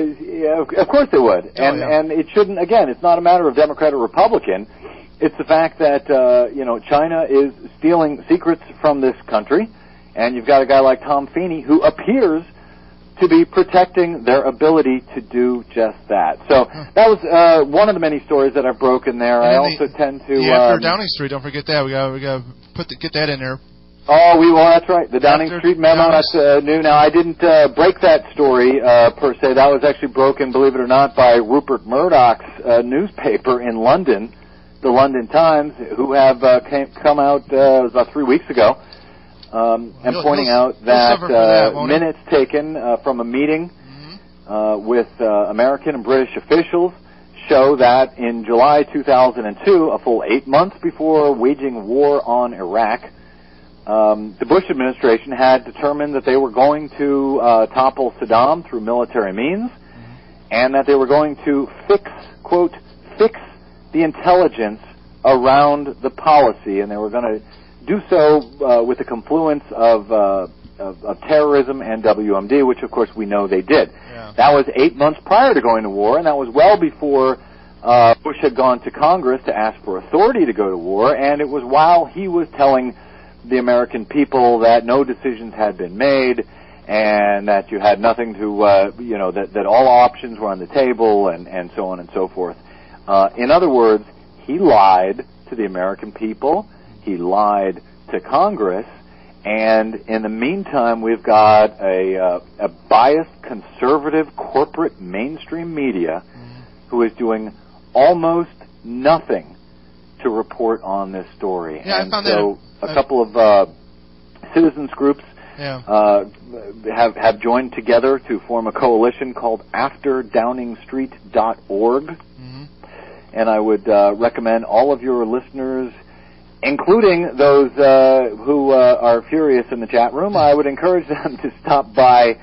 yeah, of course they would. Oh, and yeah. and it shouldn't. Again, it's not a matter of Democrat or Republican. It's the fact that uh, you know China is stealing secrets from this country, and you've got a guy like Tom Feeney who appears to be protecting their ability to do just that. So that was uh, one of the many stories that I've broken there. I also the, tend to. Yeah, after um, Downing Street, don't forget that. We got we got put the, get that in there. Oh, we will. That's right. The Downing After Street memo. Downing That's uh, new. Now, I didn't uh, break that story uh, per se. That was actually broken, believe it or not, by Rupert Murdoch's uh, newspaper in London, the London Times, who have uh, came, come out uh, about three weeks ago, um, and He'll- pointing he'll- out he'll that, suffer for that, uh, won't he? minutes taken uh, from a meeting Mm-hmm. uh, with uh, American and British officials show that in July two thousand two, a full eight months before waging war on Iraq, Um, the Bush administration had determined that they were going to uh, topple Saddam through military means, mm-hmm. and that they were going to fix, quote, fix the intelligence around the policy, and they were going to do so uh, with the confluence of, uh, of, of terrorism and W M D, which of course we know they did. Yeah. That was eight months prior to going to war, and that was well before uh, Bush had gone to Congress to ask for authority to go to war, and it was while he was telling the American people that no decisions had been made and that you had nothing to, uh, you know, that, that all options were on the table and, and so on and so forth. Uh, in other words, he lied to the American people, he lied to Congress, and in the meantime we've got a, uh, a biased, conservative, corporate mainstream media who is doing almost nothing to report on this story. Yeah, and I found so that. a couple of uh, citizens groups Yeah. uh, have have joined together to form a coalition called after downing street dot org. Mm-hmm. And I would uh, recommend all of your listeners, including those uh, who uh, are furious in the chat room, I would encourage them to stop by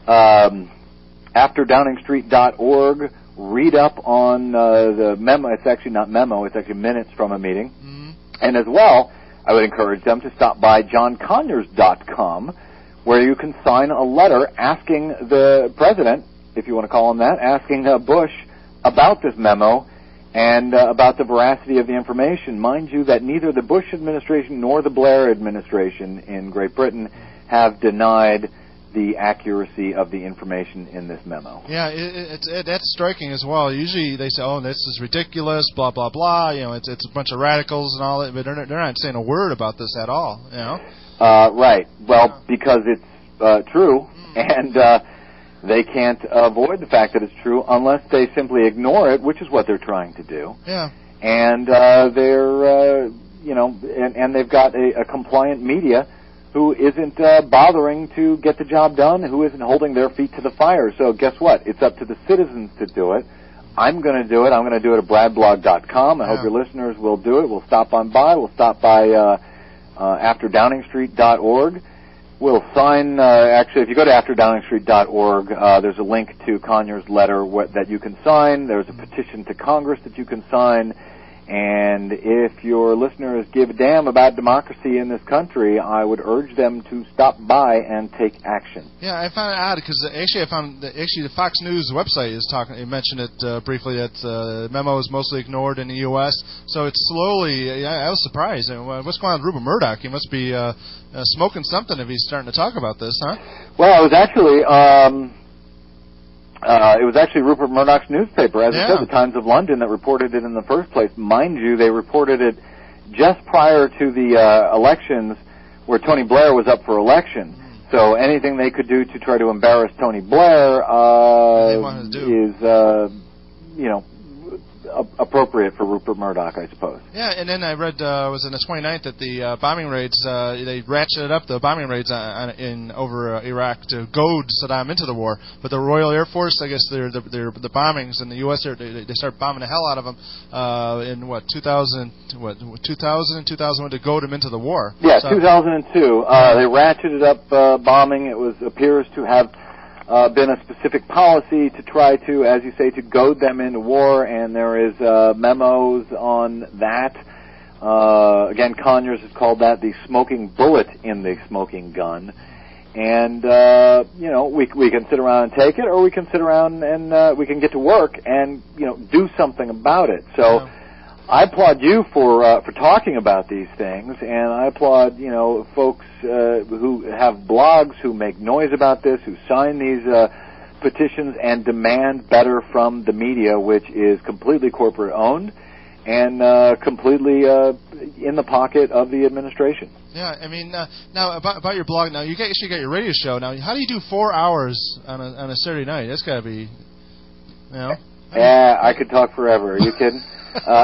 um, after downing street dot org, read up on uh, the memo. It's actually not memo, it's actually minutes from a meeting. Mm-hmm. And as well, I would encourage them to stop by john conyers dot com, where you can sign a letter asking the president, if you want to call him that, asking uh, Bush about this memo and uh, about the veracity of the information. Mind you that neither the Bush administration nor the Blair administration in Great Britain have denied the accuracy of the information in this memo. Yeah, it, it, it's it, that's striking as well. Usually they say, "Oh, this is ridiculous," blah blah blah. You know, it's it's a bunch of radicals and all that, but they're not, they're not saying a word about this at all. You know. Uh, right. Well, because it's uh, true, and uh, they can't avoid the fact that it's true unless they simply ignore it, which is what they're trying to do. Yeah. And uh, they're, uh, you know, and, and they've got a, a compliant media who isn't uh, bothering to get the job done, who isn't holding their feet to the fire. So guess what? It's up to the citizens to do it. I'm going to do it. I'm going to do it at brad blog dot com. I Yeah. hope your listeners will do it. We'll stop on by. We'll stop by uh, uh, after downing street dot org. We'll sign, uh, actually, if you go to after downing street dot org, uh, there's a link to Conyers' letter wh- that you can sign. There's a petition to Congress that you can sign. And if your listeners give a damn about democracy in this country, I would urge them to stop by and take action. Yeah, I found it odd because actually I found that actually the Fox News website is talking. It mentioned it uh, briefly that uh, memo is mostly ignored in the U S. So it's slowly. I, I was surprised. I mean, what's going on with Rupert Murdoch? He must be uh, uh, smoking something if he's starting to talk about this, huh? Well, it was actually. Um, Uh, it was actually Rupert Murdoch's newspaper, as yeah. I said, the Times of London, that reported it in the first place. Mind you, they reported it just prior to the uh, elections where Tony Blair was up for election. So anything they could do to try to embarrass Tony Blair uh, is, uh, you know, appropriate for Rupert Murdoch, I suppose. Yeah, and then I read, uh, was in the twenty-ninth that the uh, bombing raids, uh, they ratcheted up the bombing raids on, on, in over uh, Iraq to goad Saddam into the war. But the Royal Air Force, I guess, they're, they're, the bombings in the U S, they, they start bombing the hell out of them uh, in, what, two thousand, what, two thousand, two thousand one to goad them into the war. Yeah, so, two thousand two. Uh, they ratcheted up uh, bombing. It was appears to have Uh, been a specific policy to try to, as you say, to goad them into war, and there is uh, memos on that. Uh, again, Conyers has called that the smoking bullet in the smoking gun. And, uh, you know, we we can sit around and take it, or we can sit around and uh, we can get to work and, you know, do something about it. So yeah. I applaud you for uh, for talking about these things, and I applaud, you know, folks uh, who have blogs, who make noise about this, who sign these uh, petitions and demand better from the media, which is completely corporate owned and uh, completely uh, in the pocket of the administration. Yeah, I mean, uh, now about about your blog. Now you get, actually got your radio show. Now, how do you do four hours on a on a Saturday night? That's got to be, you know. Yeah, I could talk forever. Are you kidding? Uh,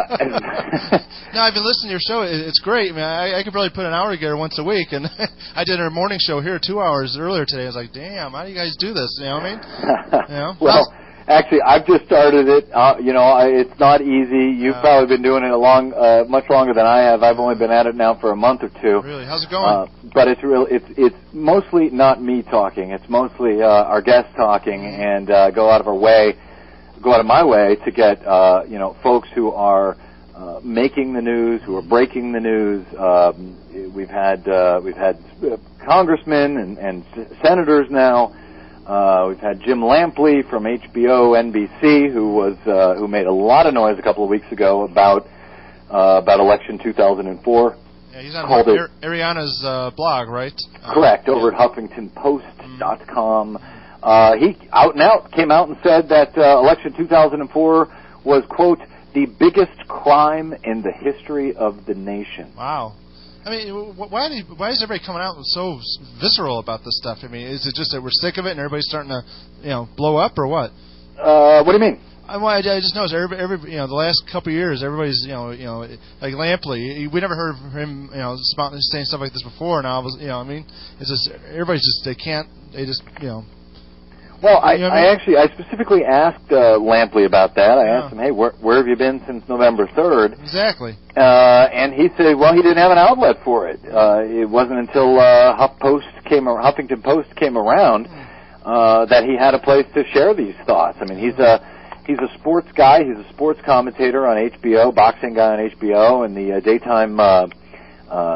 no, I've been listening to your show. It's great. I mean, I, I could probably put an hour together once a week, and I did a morning show here two hours earlier today. I was like, damn, how do you guys do this? You know what I mean? You know? Well, actually, I've just started it. Uh, you know, I, it's not easy. You've uh, probably been doing it a long, uh, much longer than I have. I've only been at it now for a month or two. Really? How's it going? Uh, but it's real. It's it's mostly not me talking. It's mostly uh, our guests talking, and uh, go out of our way. go out of my way to get, uh, you know, folks who are uh, making the news, who are breaking the news. Um, we've had uh, we've had congressmen and, and senators now. Uh, we've had Jim Lampley from H B O N B C, who was uh, who made a lot of noise a couple of weeks ago about uh, about election two thousand four. Yeah, he's on Ar- Ariana's uh, blog, right? Correct, uh, over yeah. at Huffington Post dot com. Uh, he out and out came out and said that uh, election two thousand four was, quote, the biggest crime in the history of the nation. Wow. I mean, why do you, why is everybody coming out so visceral about this stuff? I mean, is it just that we're sick of it and everybody's starting to, you know, blow up, or what? Uh, what do you mean? I, well, I, I just noticed every, every, you know, the last couple of years, everybody's, you know, you know, like Lampley. We never heard of him, you know, saying stuff like this before. Now, I was, you know, I mean, it's just everybody's just they can't, they just, you know. Well, I, you know what I mean? I actually, I specifically asked uh, Lampley about that. I yeah. asked him, hey, where, where have you been since November third? Exactly. Uh, and he said, well, he didn't have an outlet for it. Uh, it wasn't until uh, Huff Post came, Huffington Post came around uh, that he had a place to share these thoughts. I mean, he's a he's a sports guy. He's a sports commentator on H B O, boxing guy on H B O, and the uh, daytime uh, uh, uh,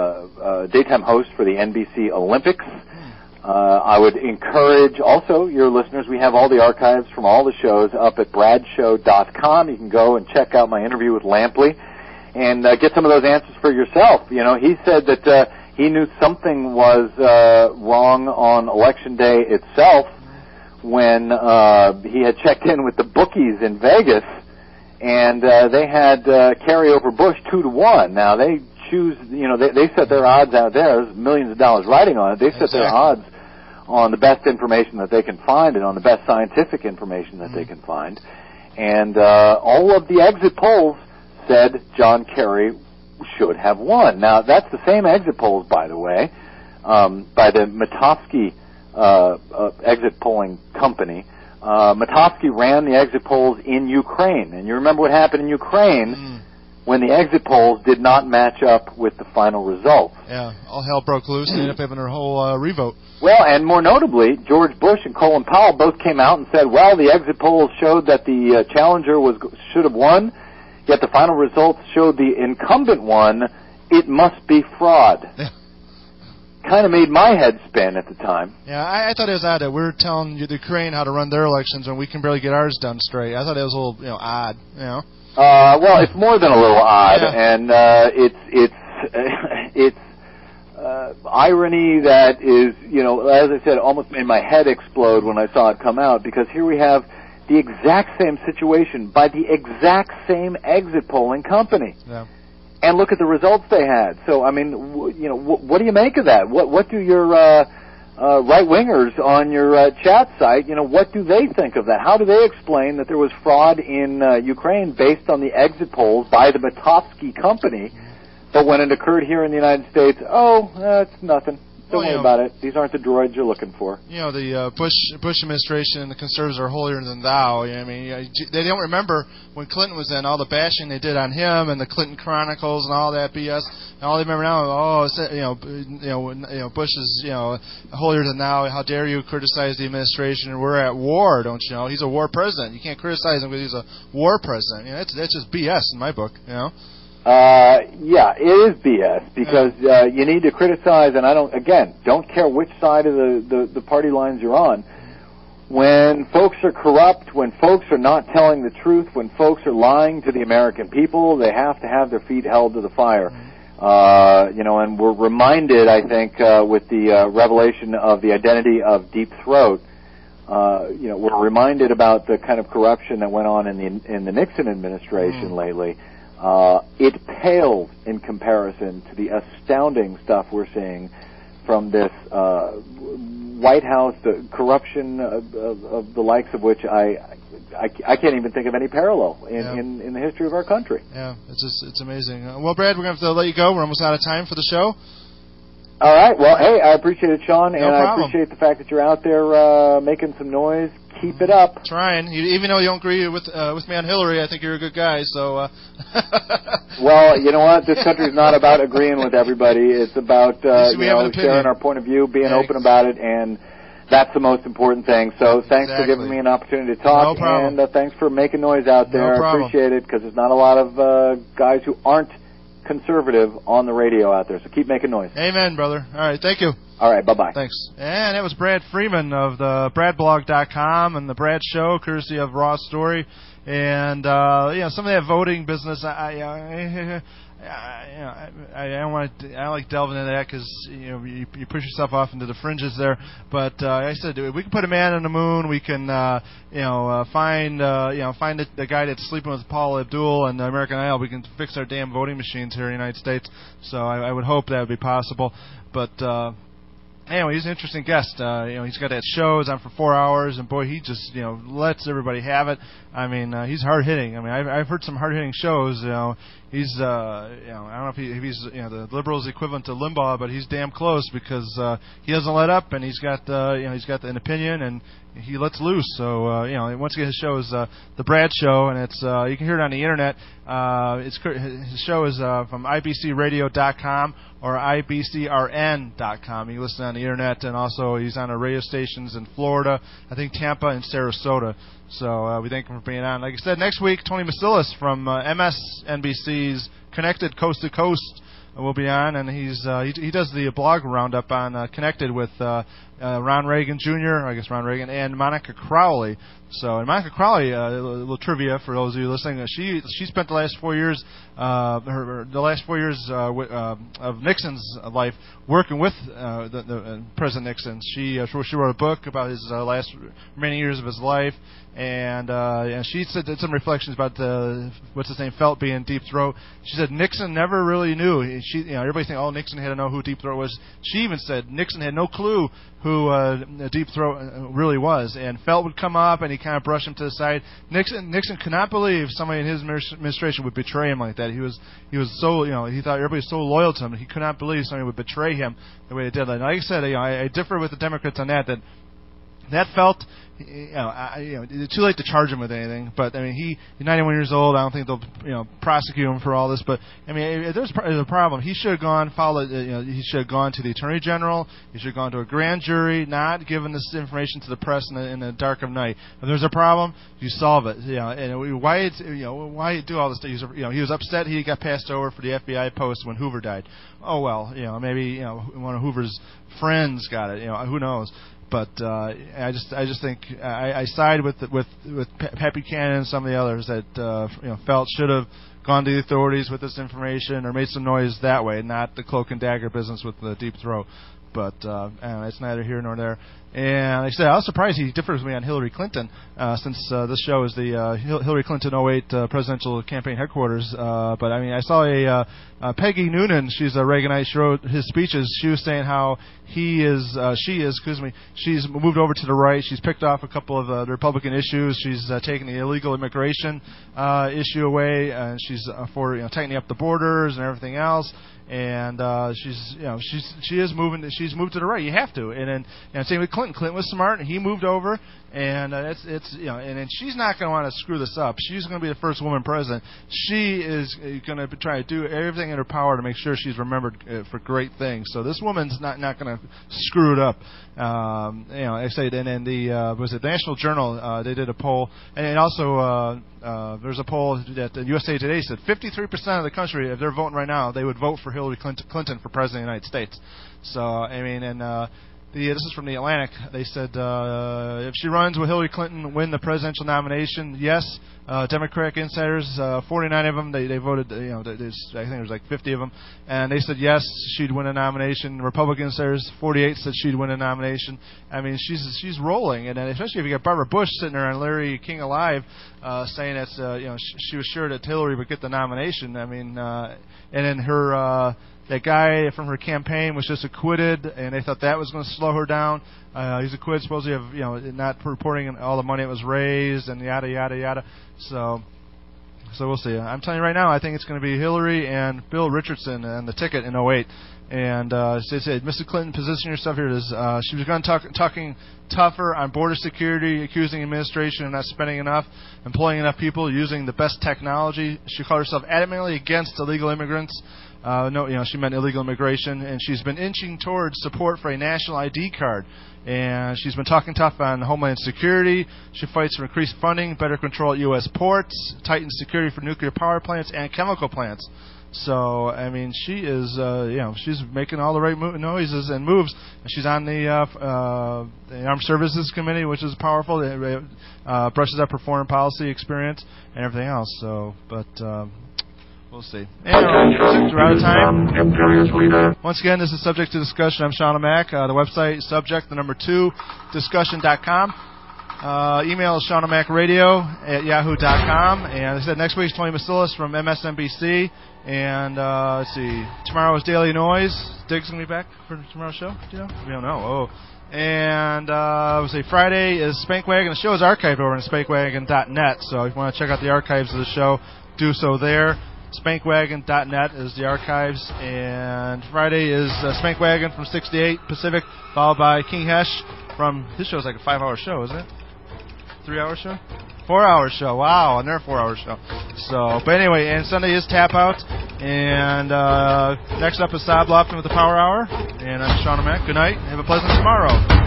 uh, daytime host for the N B C Olympics. Uh, I would encourage also your listeners, we have all the archives from all the shows up at bradshow dot com. You can go and check out my interview with Lampley and uh, get some of those answers for yourself. You know, he said that uh, he knew something was uh, wrong on Election Day itself when uh, he had checked in with the bookies in Vegas, and uh, they had uh, Kerry over Bush two to one. Now, they choose, you know, they, they set their odds out there. There's millions of dollars riding on it. They set exactly. their odds on the best information that they can find and on the best scientific information that mm-hmm. they can find. And uh, all of the exit polls said John Kerry should have won. Now, that's the same exit polls, by the way, um, by the Matovsky uh, uh, exit polling company. Uh, Matovsky ran the exit polls in Ukraine. And you remember what happened in Ukraine mm. when the exit polls did not match up with the final results. Yeah, all hell broke loose and ended up having a whole uh, revote. Well, and more notably, George Bush and Colin Powell both came out and said, well, the exit polls showed that the uh, challenger was should have won. yet the final results showed the incumbent one. It must be fraud. Yeah. Kind of made my head spin at the time. Yeah, I, I thought it was odd that we're telling you the Ukraine how to run their elections when we can barely get ours done straight. I thought it was a little, you know, odd. You know. Uh, well, it's more than a little odd, Yeah. and uh, it's it's it's uh, irony that is, you know, as I said, almost made my head explode when I saw it come out, because here we have the exact same situation by the exact same exit polling company. Yeah. And look at the results they had. So, I mean, w- you know, w- what do you make of that? What what do your uh, uh, right-wingers on your uh, chat site, you know, what do they think of that? How do they explain that there was fraud in uh, Ukraine based on the exit polls by the Matovsky company, but when it occurred here in the United States, oh, that's nothing. Don't Well, worry you know, about it. These aren't the droids you're looking for. You know, the uh, Bush Bush administration and the conservatives are holier than thou. You know, I mean, you know, they don't remember when Clinton was in, all the bashing they did on him and the Clinton Chronicles and all that B S. And all they remember now, oh, it's, you know, you know, you know, Bush is, you know, holier than thou. How dare you criticize the administration? And we're at war, don't you know? He's a war president. You can't criticize him because he's a war president. You know, that's that's just B S in my book. You know. Uh, yeah, it is B S because uh, you need to criticize, and I don't, again, don't care which side of the, the, the party lines you're on. When folks are corrupt, when folks are not telling the truth, when folks are lying to the American people, they have to have their feet held to the fire. Uh, you know, and we're reminded, I think, uh, with the uh, revelation of the identity of Deep Throat, uh, you know, we're reminded about the kind of corruption that went on in the in the Nixon administration mm. lately. Uh, it pales in comparison to the astounding stuff we're seeing from this uh, White House, the corruption of, of, of the likes of which I, I, I can't even think of any parallel in, yeah. in, in the history of our country. Yeah, it's just it's amazing. Uh, well, Brad, we're going to have to let you go. We're almost out of time for the show. All right. Well, hey, I appreciate it, Sean, no and problem. I appreciate the fact that you're out there uh, making some noise. Keep it up. Trying, you, even though you don't agree with uh, with me on Hillary, I think you're a good guy. So. Uh Well, you know what? This country is not about agreeing with everybody. It's about uh, you know sharing our point of view, being yeah, open about it, and that's the most important thing. So thanks exactly. for giving me an opportunity to talk, no problem. and uh, thanks for making noise out there. No I appreciate it because there's not a lot of uh, guys who aren't conservative on the radio out there. So keep making noise. Amen, brother. All right, thank you. All right, bye-bye. Thanks. And that was Brad Freeman of the brad blog dot com and the Brad Show, courtesy of Raw Story. And, uh, you know, some of that voting business, I, I, I, you know, I, I don't want to, I don't like delving into that because, you know, you, you push yourself off into the fringes there. But, uh, like I said, we can put a man on the moon. We can, uh, you know, uh, find, uh, you know, find the, the guy that's sleeping with Paula Abdul and American Idol. We can fix our damn voting machines here in the United States. So I, I would hope that would be possible. But, uh, anyway, he's an interesting guest. Uh, you know, he's got that show. He's on for four hours, and boy, he just you know lets everybody have it. I mean, uh, he's hard hitting. I mean, I've, I've heard some hard hitting shows. You know, he's uh, you know I don't know if, he, if he's you know the liberals equivalent to Limbaugh, but he's damn close because uh, he doesn't let up, and he's got uh, you know he's got an opinion and he lets loose. So uh, you know, once again, his show is uh, the Brad Show, and it's uh, you can hear it on the internet. Uh, it's his show is uh, from I B C radio dot com or I B C R N dot com. You can listen on the internet, and also he's on the radio stations in Florida, I think Tampa and Sarasota. So uh, we thank him for being on. Like I said, next week Tony Masilis from uh, M S N B C's Connected Coast to Coast will be on, and he's uh, he, he does the blog roundup on uh, Connected with uh, uh, Ron Reagan Junior I guess Ron Reagan and Monica Crowley. So, and Monica Crowley, uh, a little trivia for those of you listening. Uh, she she spent the last four years, uh, her, her the last four years uh, w- uh, of Nixon's life working with uh, the, the uh, President Nixon. She uh, she wrote a book about his uh, last remaining years of his life, and uh, and she said did some reflections about uh, what's his name Felt being Deep Throat. She said Nixon never really knew. She you know everybody think oh Nixon had to know who Deep Throat was. She even said Nixon had no clue who uh, Deep Throat really was, and Felt would come up and he kind of brushed him to the side. Nixon Nixon could not believe somebody in his administration would betray him like that. He was he was so you know he thought everybody was so loyal to him. He could not believe somebody would betray him the way they did. And like I said, you know, I, I differ with the Democrats on that. That that felt, you know, I, you know, it's too late to charge him with anything. But I mean, he, he's ninety-one years old. I don't think they'll, you know, prosecute him for all this. But I mean, if there's, there's a problem, he should have gone, followed, you know, he should have gone to the Attorney General. He should have gone to a grand jury, not given this information to the press in the, in the dark of night. If there's a problem, you solve it. You know, and why, it's, you know, why do all this? He was, you know, he was upset he got passed over for the F B I post when Hoover died. Oh well, you know, maybe, you know, one of Hoover's friends got it. You know, who knows? But uh, I just, I just think I, I side with with with Pat Buchanan and some of the others that uh, you know felt should have gone to the authorities with this information or made some noise that way, not the cloak and dagger business with the deep throat. But uh, I don't know, it's neither here nor there. And like I said, I was surprised he differs with me on Hillary Clinton, uh, since uh, this show is the uh, Hillary Clinton oh eight uh, presidential campaign headquarters. Uh, but I mean, I saw a uh, uh, Peggy Noonan. She's a Reaganite. She wrote his speeches. She was saying how he is, uh, she is, excuse me, she's moved over to the right. She's picked off a couple of uh, the Republican issues. She's uh, taken the illegal immigration uh, issue away, and she's uh, for you know tightening up the borders and everything else. And uh, she's, you know, she's she is moving. She's moved to the right. You have to. And then, you know, same with Clinton. Clinton was smart, and he moved over. And uh, it's it's you know, and, and she's not going to want to screw this up. She's going to be the first woman president. She is going to try to do everything in her power to make sure she's remembered uh, for great things. So this woman's not not going to screw it up. Um, you know, I say, and then the uh, was it the National Journal? Uh, they did a poll, and, and also uh, uh, there's a poll that the U S A Today said fifty-three percent of the country, if they're voting right now, they would vote for Hillary Clinton, Clinton for president of the United States. So I mean, and. Uh, The, this is from the Atlantic. They said uh, if she runs, will Hillary Clinton win the presidential nomination? Yes. Uh, Democratic insiders, uh, forty-nine of them, they, they voted. You know, there's, I think there's like fifty of them, and they said yes, she'd win a nomination. Republican insiders, forty-eight, said she'd win a nomination. I mean, she's she's rolling, and especially if you got Barbara Bush sitting there on Larry King Alive, uh, saying that uh, you know sh- she was sure that Hillary would get the nomination. I mean, uh, and then her. Uh, That guy from her campaign was just acquitted, and they thought that was going to slow her down. Uh, he's acquitted, supposedly of you know not reporting all the money that was raised, and yada yada yada. So, so we'll see. I'm telling you right now, I think it's going to be Hillary and Bill Richardson and the ticket in oh eight. And uh, they said, Missus Clinton, position yourself here. As, uh, she was going to talk, talking tougher on border security, accusing the administration of not spending enough, employing enough people, using the best technology. She called herself adamantly against illegal immigrants. Uh, no, you know, she meant illegal immigration, and she's been inching towards support for a national I D card. And she's been talking tough on Homeland Security. She fights for increased funding, better control at U S ports, tighten security for nuclear power plants and chemical plants. So, I mean, she is, uh, you know, she's making all the right mo- noises and moves. She's on the, uh, uh, the Armed Services Committee, which is powerful. It uh, brushes up her foreign policy experience and everything else. So, but um, we'll see. Anyway, we're out of time. Once again, this is Subject to Discussion. I'm Sean O'Mac. Uh, the website, subject, the number two, discussion dot com. Uh, email is sean o'mac radio at yahoo dot com. And as I said, next week's Tony Masilis from M S N B C. And uh, let's see, tomorrow is Daily Noise. Diggs going to be back for tomorrow's show? Do you know? We don't know. Oh. And uh, let's see, Friday is Spankwagon. The show is archived over on spankwagon dot net. So if you want to check out the archives of the show, do so there. spankwagon dot net is the archives. And Friday is uh, Spankwagon from six to eight Pacific, followed by King Hesh from, his show is like a five-hour show, isn't it? Three-hour show? Four-hour show. Wow, another four-hour show. So, but anyway, and Sunday is Tap Out. And uh, next up is Saab Lofton with the Power Hour. And I'm Sean O'Mac. Good night. Have a pleasant tomorrow.